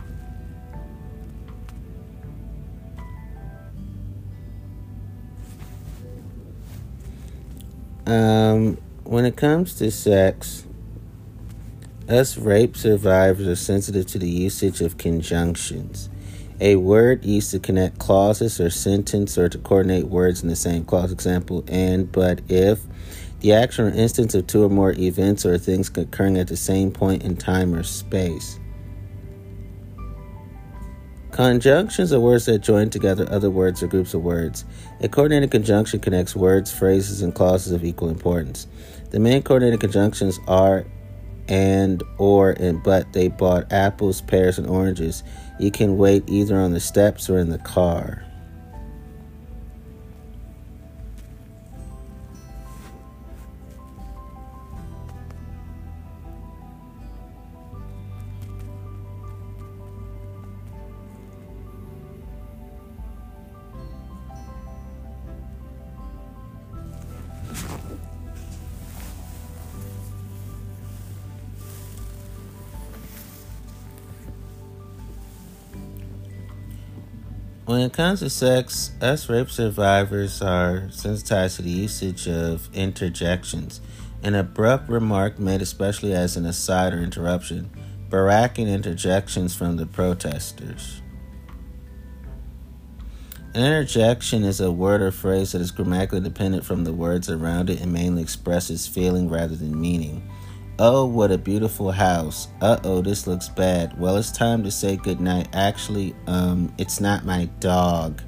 When it comes to sex, us rape survivors are sensitive to the usage of conjunctions. A word used to connect clauses or sentence or to coordinate words in the same clause. Example: and, but, if. The action or instance of 2 or more events or things occurring at the same point in time or space. Conjunctions are words that join together other words or groups of words. A coordinated conjunction connects words, phrases, and clauses of equal importance. The main coordinated conjunctions are and, or, and but. They bought apples, pears, and oranges. You can wait either on the steps or in the car. When it comes to sex, us rape survivors are sensitized to the usage of interjections. An abrupt remark made especially as an aside or interruption, barracking interjections from the protesters. An interjection is a word or phrase that is grammatically dependent from the words around it and mainly expresses feeling rather than meaning. Oh, what a beautiful house. Uh-oh, this looks bad. Well, it's time to say goodnight. Actually, it's not my dog.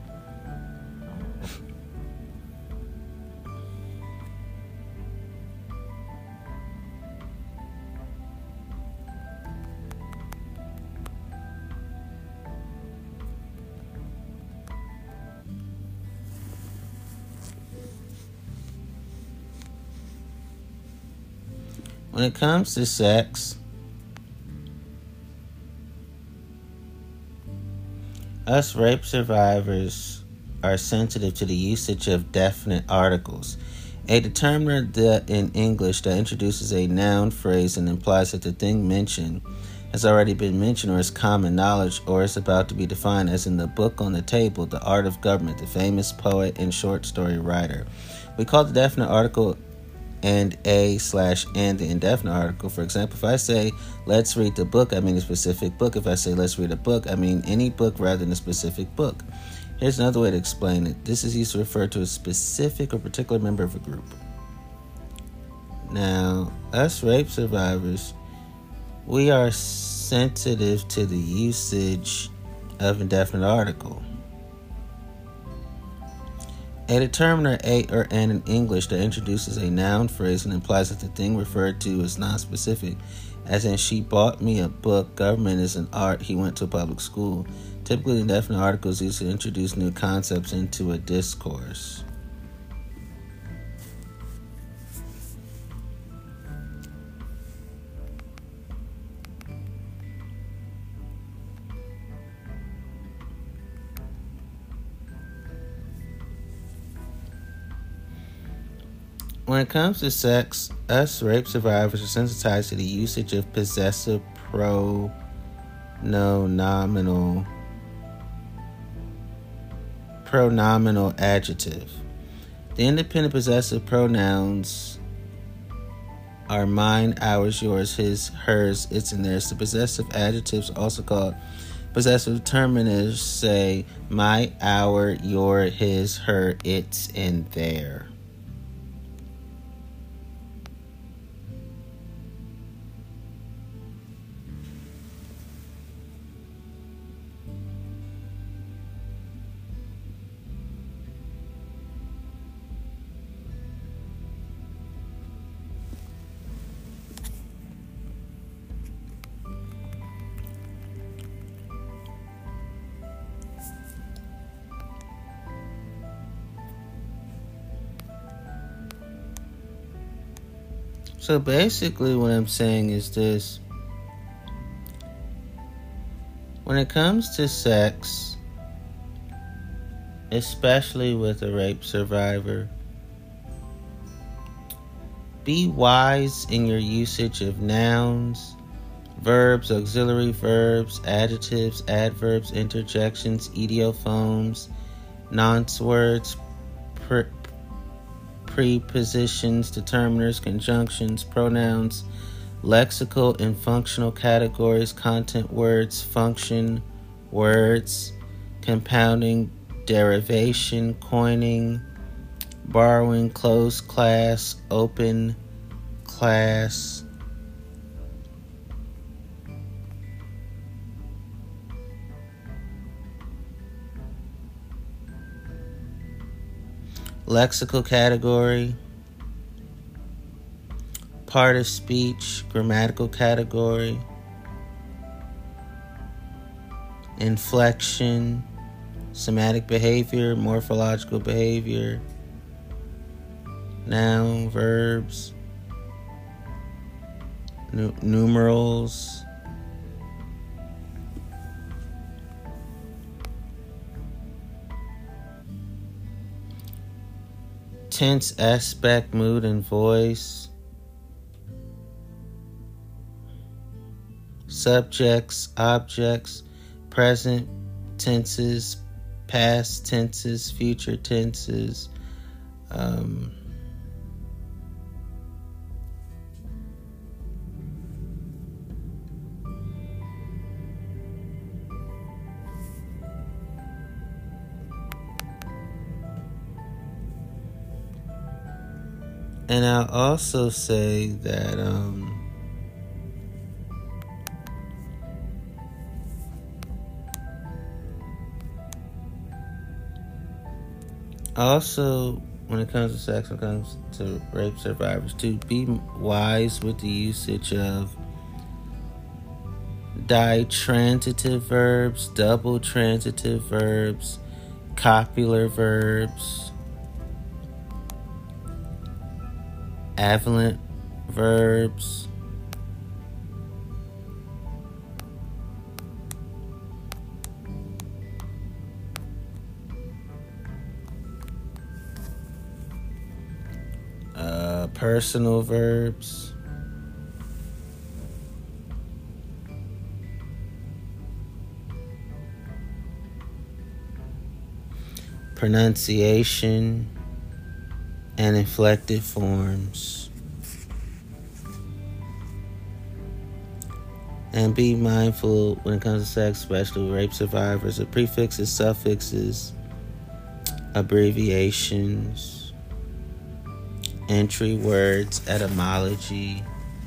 When it comes to sex, us rape survivors are sensitive to the usage of definite articles, a determiner in English that introduces a noun phrase and implies that the thing mentioned has already been mentioned or is common knowledge or is about to be defined, as in the book on the table, The Art of Government, the famous poet and short story writer. We call the definite article and and the indefinite article. For example, if I say, let's read the book, I mean a specific book. If I say, let's read a book, I mean any book rather than a specific book. Here's another way to explain it. This is used to refer to a specific or particular member of a group. Now, us rape survivors, we are sensitive to the usage of indefinite article. A determiner, a or an in English, that introduces a noun phrase and implies that the thing referred to is non-specific, as in, she bought me a book, government is an art, he went to a public school. Typically, indefinite articles used to introduce new concepts into a discourse. When it comes to sex, us rape survivors are sensitized to the usage of possessive pronominal adjective. The independent possessive pronouns are mine, ours, yours, his, hers, its, and theirs. The possessive adjectives, also called possessive determiners, say my, our, your, his, her, its, and their. So basically what I'm saying is this. When it comes to sex, especially with a rape survivor, be wise in your usage of nouns, verbs, auxiliary verbs, adjectives, adverbs, interjections, idiophones, nonce words, prepositions, determiners, conjunctions, pronouns, lexical and functional categories, content words, function words, compounding, derivation, coining, borrowing, closed class, open class, lexical category, part of speech, grammatical category, inflection, semantic behavior, morphological behavior, noun, verbs, numerals, tense, aspect, mood, and voice, subjects, objects, present tenses, past tenses, future tenses. And I'll also say that also, when it comes to sex, when it comes to rape survivors, to be wise with the usage of ditransitive verbs, double transitive verbs, copular verbs, affluent verbs, personal verbs, pronunciation, and inflected forms. And be mindful when it comes to sex, especially with rape survivors, of prefixes, suffixes, abbreviations, entry words, etymology,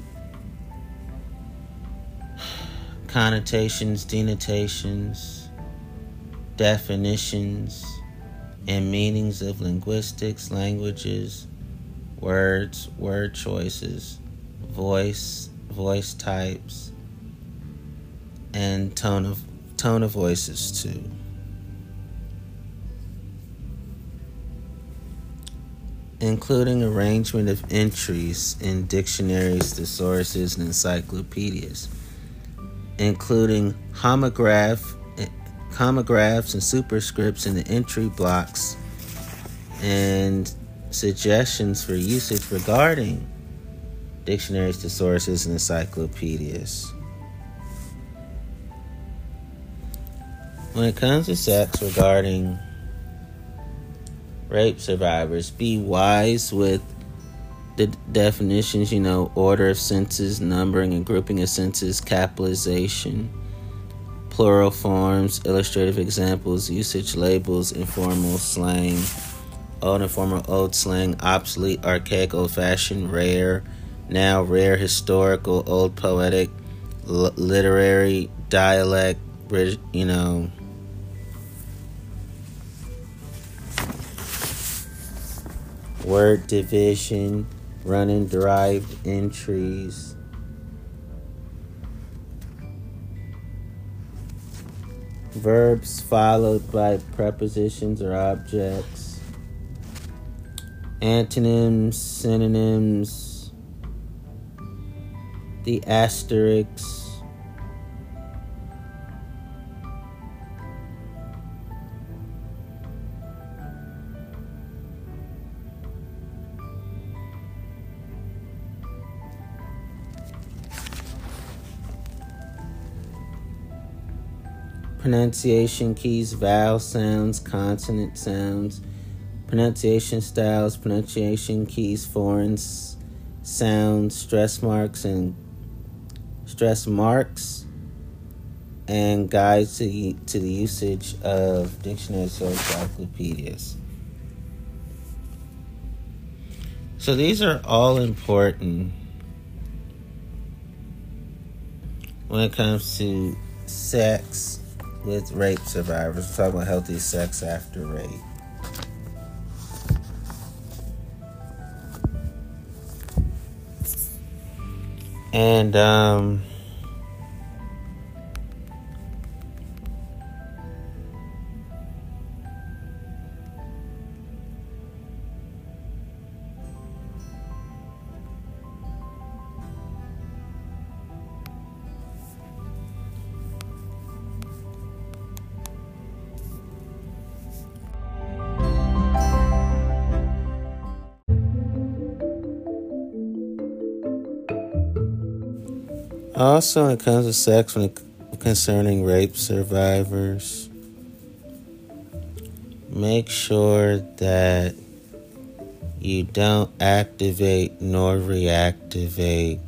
connotations, denotations, definitions, and meanings of linguistics, languages, words, word choices, voice types, and tone of voices too. Including arrangement of entries in dictionaries, thesauruses, and encyclopedias, including homographs and superscripts in the entry blocks, and suggestions for usage regarding dictionaries, thesauruses, and encyclopedias. When it comes to sex regarding rape survivors, be wise with the definitions, order of senses, numbering and grouping of senses, capitalization, plural forms, illustrative examples, usage labels, informal slang, old informal, old slang, obsolete, archaic, old-fashioned, rare, now rare, historical, old poetic, literary, dialect, word division, running derived entries, verbs followed by prepositions or objects, antonyms, synonyms, the asterisks, pronunciation keys, vowel sounds, consonant sounds, pronunciation styles, pronunciation keys, foreign sounds, stress marks, and guides to the usage of dictionaries or encyclopedias. So these are all important when it comes to sex with rape survivors. We're talking about healthy sex after rape. And also, when it comes to sex, concerning rape survivors, make sure that you don't activate nor reactivate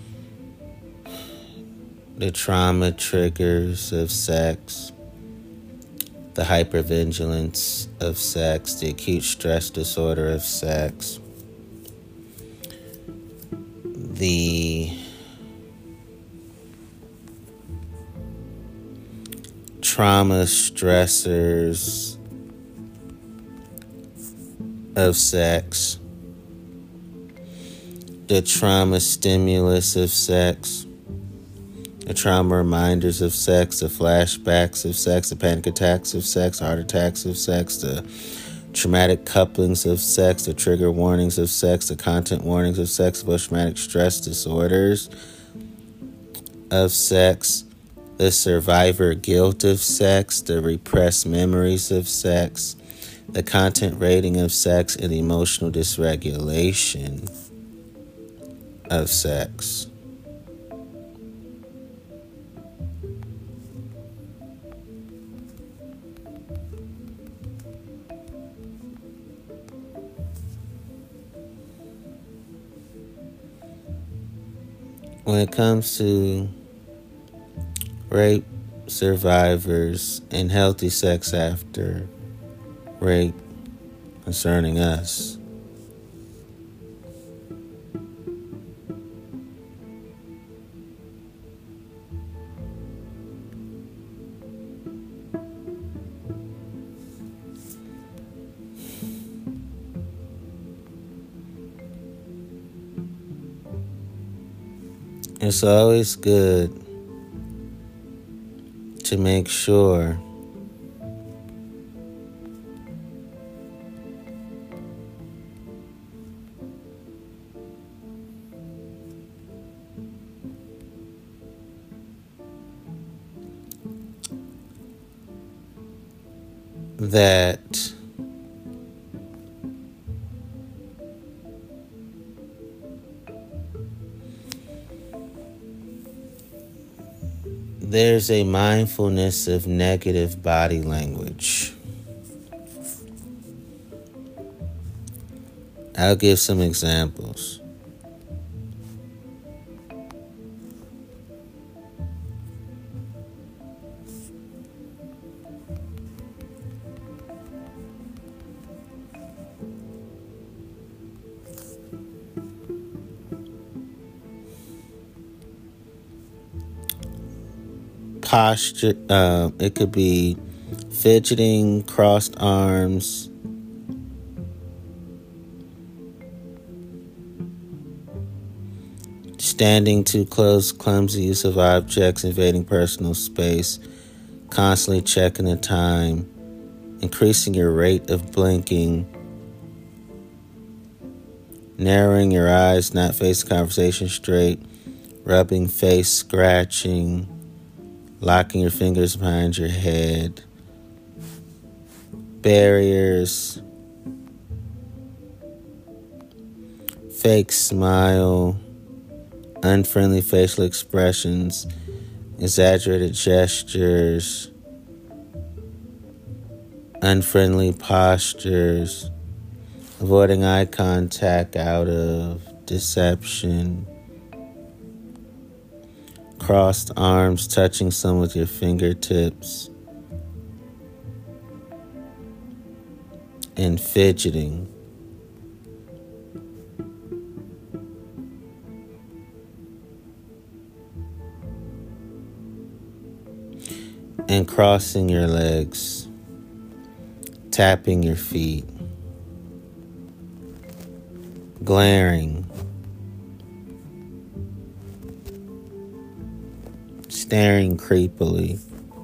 the trauma triggers of sex, the hypervigilance of sex, the acute stress disorder of sex, the trauma stressors of sex, the trauma stimulus of sex, the trauma reminders of sex, the flashbacks of sex, the panic attacks of sex, heart attacks of sex, the traumatic couplings of sex, the trigger warnings of sex, the content warnings of sex, post-traumatic stress disorders of sex, the survivor guilt of sex, the repressed memories of sex, the content rating of sex, and the emotional dysregulation of sex. When it comes to rape survivors and healthy sex after rape concerning us, it's always good to make sure that there's a mindfulness of negative body language. I'll give some examples. Posture, it could be fidgeting, crossed arms, standing too close, clumsy use of objects, invading personal space, constantly checking the time, increasing your rate of blinking, narrowing your eyes, not facing conversation straight, rubbing face, scratching, locking your fingers behind your head, barriers, fake smile, unfriendly facial expressions, exaggerated gestures, unfriendly postures, avoiding eye contact out of deception, crossed arms, touching someone with your fingertips, and fidgeting. And crossing your legs, tapping your feet, glaring, staring creepily,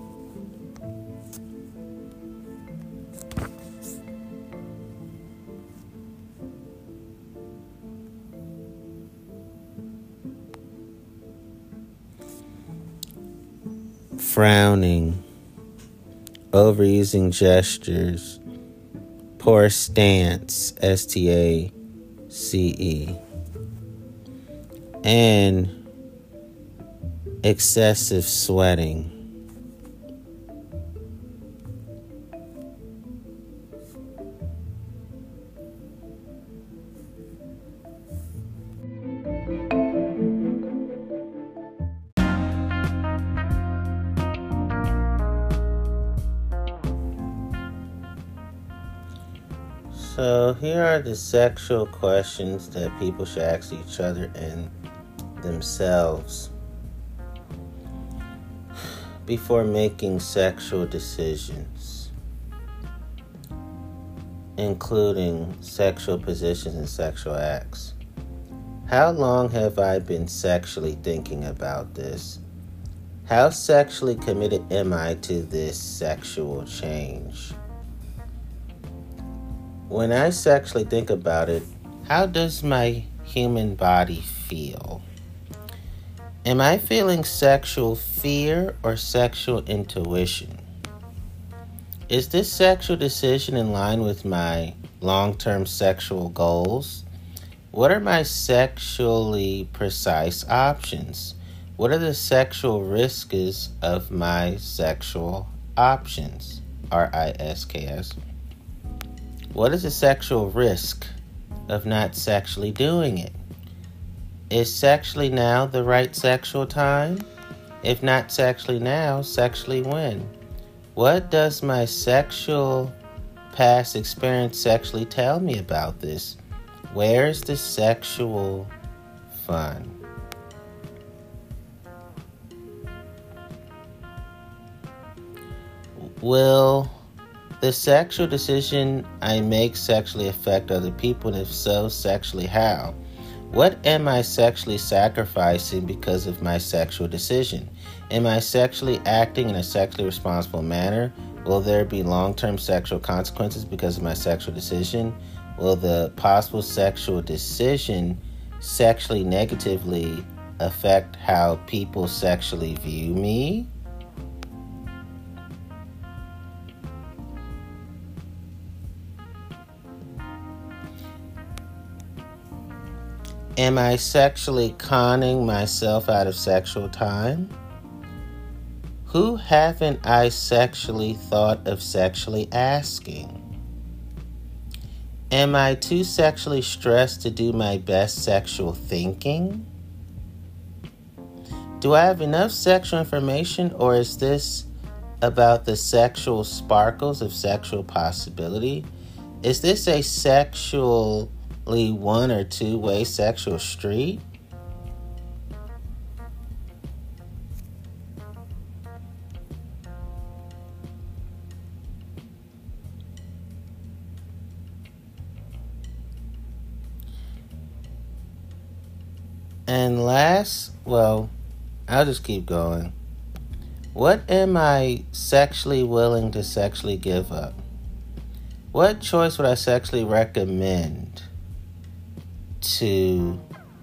frowning, overusing gestures, poor stance, STACE, and excessive sweating. So here are the sexual questions that people should ask each other and themselves before making sexual decisions, including sexual positions and sexual acts. How long have I been sexually thinking about this? How sexually committed am I to this sexual change? When I sexually think about it, how does my human body feel? Am I feeling sexual fear or sexual intuition? Is this sexual decision in line with my long-term sexual goals? What are my sexually precise options? What are the sexual risks of my sexual options? RISKS. What is the sexual risk of not sexually doing it? Is sexually now the right sexual time? If not sexually now, sexually when? What does my sexual past experience sexually tell me about this? Where's the sexual fun? Will the sexual decision I make sexually affect other people, and if so, sexually how? What am I sexually sacrificing because of my sexual decision? Am I sexually acting in a sexually responsible manner? Will there be long-term sexual consequences because of my sexual decision? Will the possible sexual decision sexually negatively affect how people sexually view me? Am I sexually conning myself out of sexual time? Who haven't I sexually thought of sexually asking? Am I too sexually stressed to do my best sexual thinking? Do I have enough sexual information, or is this about the sexual sparkles of sexual possibility? Is this a sexually one or two-way sexual street? And last, well, I'll just keep going. What am I sexually willing to sexually give up? What choice would I sexually recommend to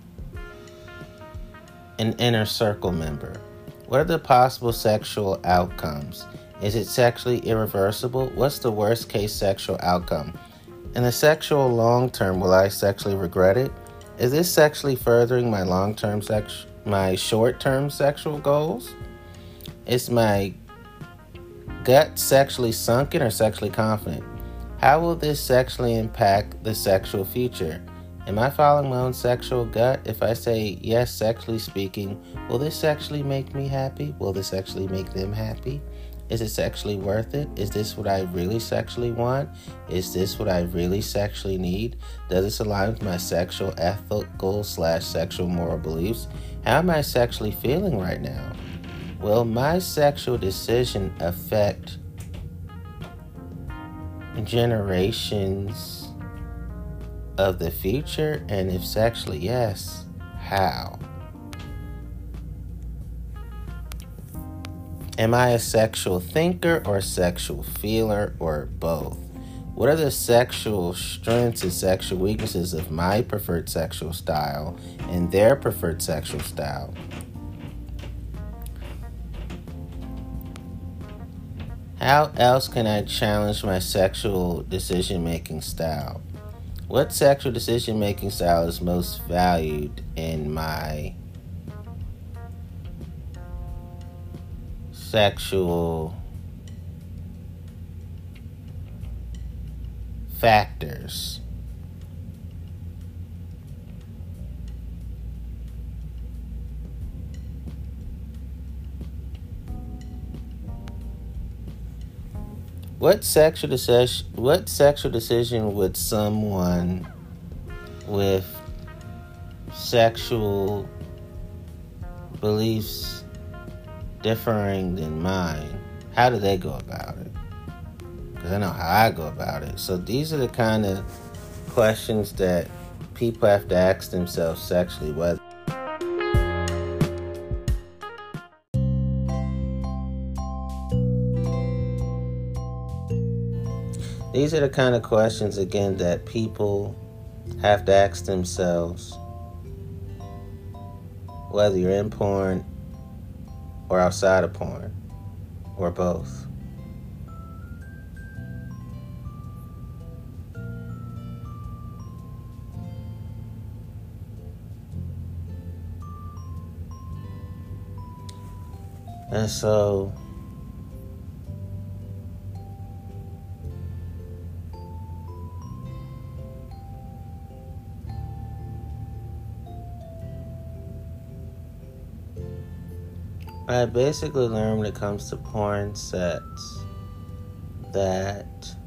an inner circle member? What are the possible sexual outcomes? Is it sexually irreversible? What's the worst case sexual outcome? In the sexual long term, will I sexually regret it? Is this sexually furthering my my short-term sexual goals? Is my gut sexually sunken or sexually confident? How will this sexually impact the sexual future? Am I following my own sexual gut? If I say yes, sexually speaking, will this sexually make me happy? Will this actually make them happy? Is it sexually worth it? Is this what I really sexually want? Is this what I really sexually need? Does this align with my sexual ethical / sexual moral beliefs? How am I sexually feeling right now? Will my sexual decision affect generations of the future? And if sexually yes, how? Am I a sexual thinker or a sexual feeler or both? What are the sexual strengths and sexual weaknesses of my preferred sexual style and their preferred sexual style? How else can I challenge my sexual decision-making style? What sexual decision-making style is most valued in my sexual factors? What sexual decision would someone with sexual beliefs differing than mine, how do they go about it? Because I know how I go about it. So these are the kind of questions that people have to ask themselves sexually. These are the kind of questions, again, that people have to ask themselves, whether you're in porn or outside of porn, or both. And so I basically learned when it comes to porn sets that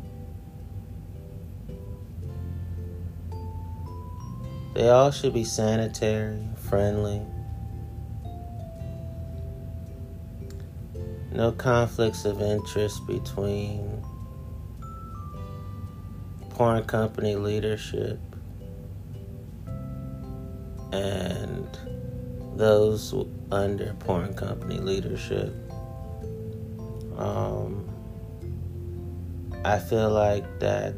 they all should be sanitary, friendly. No conflicts of interest between porn company leadership and those under porn company leadership. I feel like that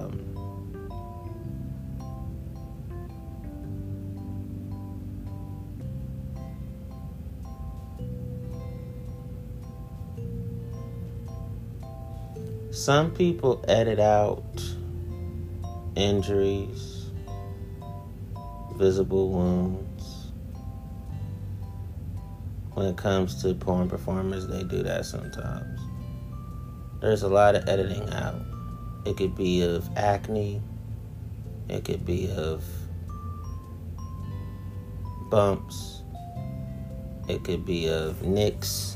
some people edit out injuries, visible wounds. When it comes to porn performers, they do that sometimes. There's a lot of editing out. It could be of acne. It could be of bumps. It could be of nicks.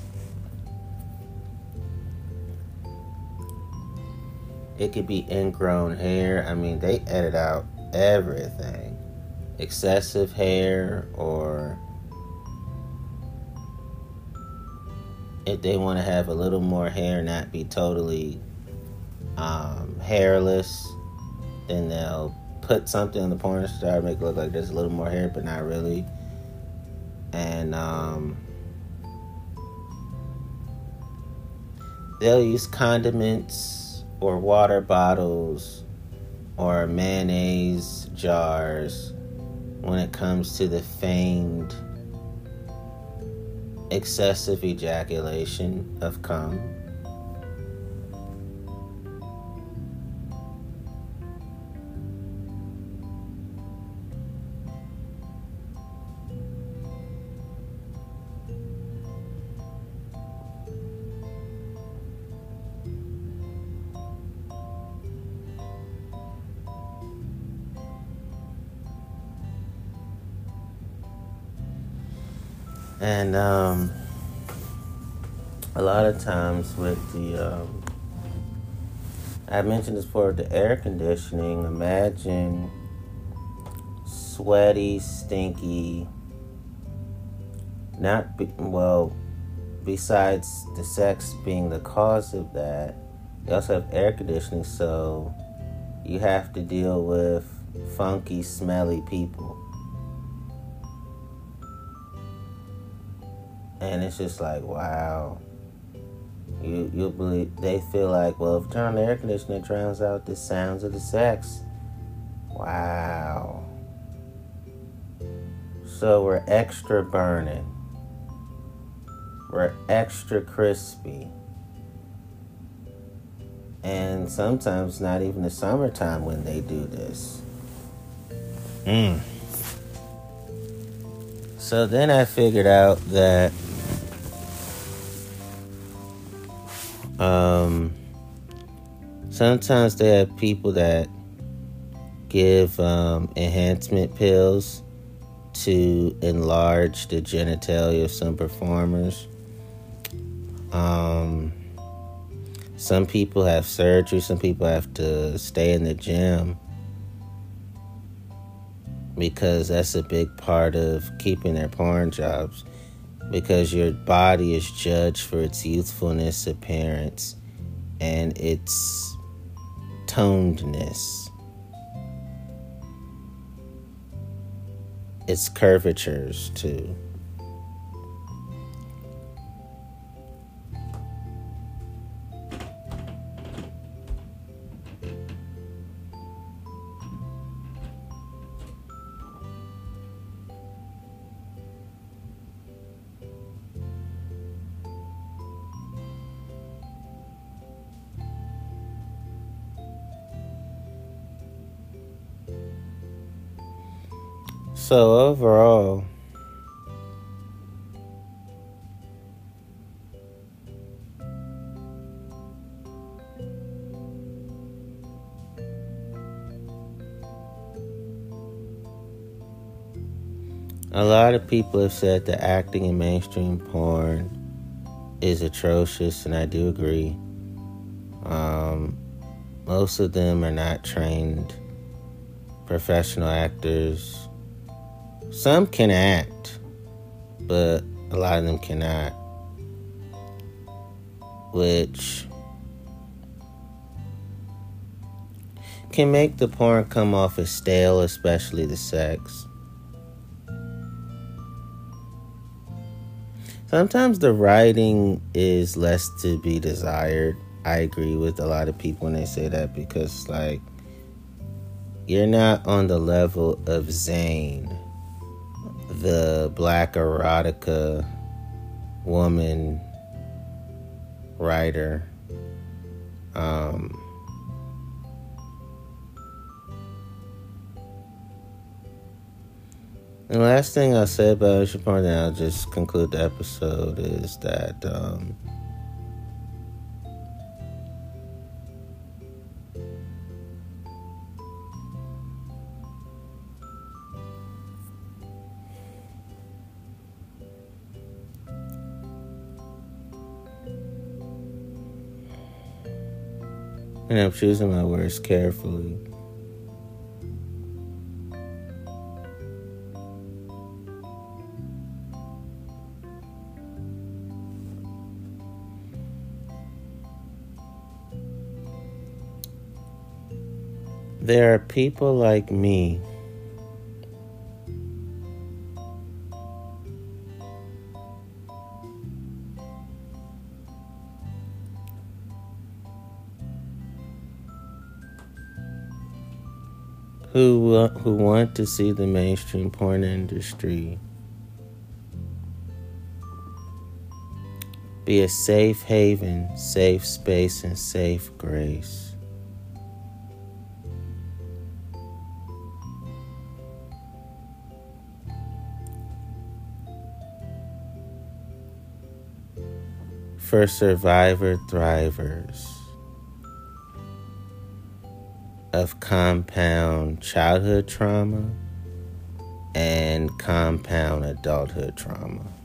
It could be ingrown hair. I mean, they edit out everything. Excessive hair, or if they want to have a little more hair, not be totally hairless, then they'll put something on the porn star, make it look like there's a little more hair, but not really. And they'll use condiments or water bottles or mayonnaise jars when it comes to the feigned excessive ejaculation of cum. And a lot of times with the I mentioned this before, the air conditioning. Imagine sweaty, stinky, besides the sex being the cause of that, you also have air conditioning, so you have to deal with funky, smelly people. And it's just like, wow. You believe, they feel like, well, if you turn on the air conditioner, it drowns out the sounds of the sex. Wow. So we're extra burning. We're extra crispy. And sometimes not even the summertime when they do this. So then I figured out that sometimes they have people that give enhancement pills to enlarge the genitalia of some performers. Some people have surgery. Some people have to stay in the gym because that's a big part of keeping their porn jobs, because your body is judged for its youthfulness, appearance, and its tonedness, its curvatures too. So overall, a lot of people have said that acting in mainstream porn is atrocious, and I do agree. Most of them are not trained professional actors. Some can act, but a lot of them cannot, which can make the porn come off as stale, especially the sex. Sometimes the writing is less to be desired. I agree with a lot of people when they say that, because, like, you're not on the level of Zane, the black erotica woman writer. And the last thing I'll say about Asian porn, and I'll just conclude the episode, is that and I'm choosing my words carefully. There are people like me who want to see the mainstream porn industry be a safe haven, safe space, and safe grace. For survivor thrivers of compound childhood trauma and compound adulthood trauma.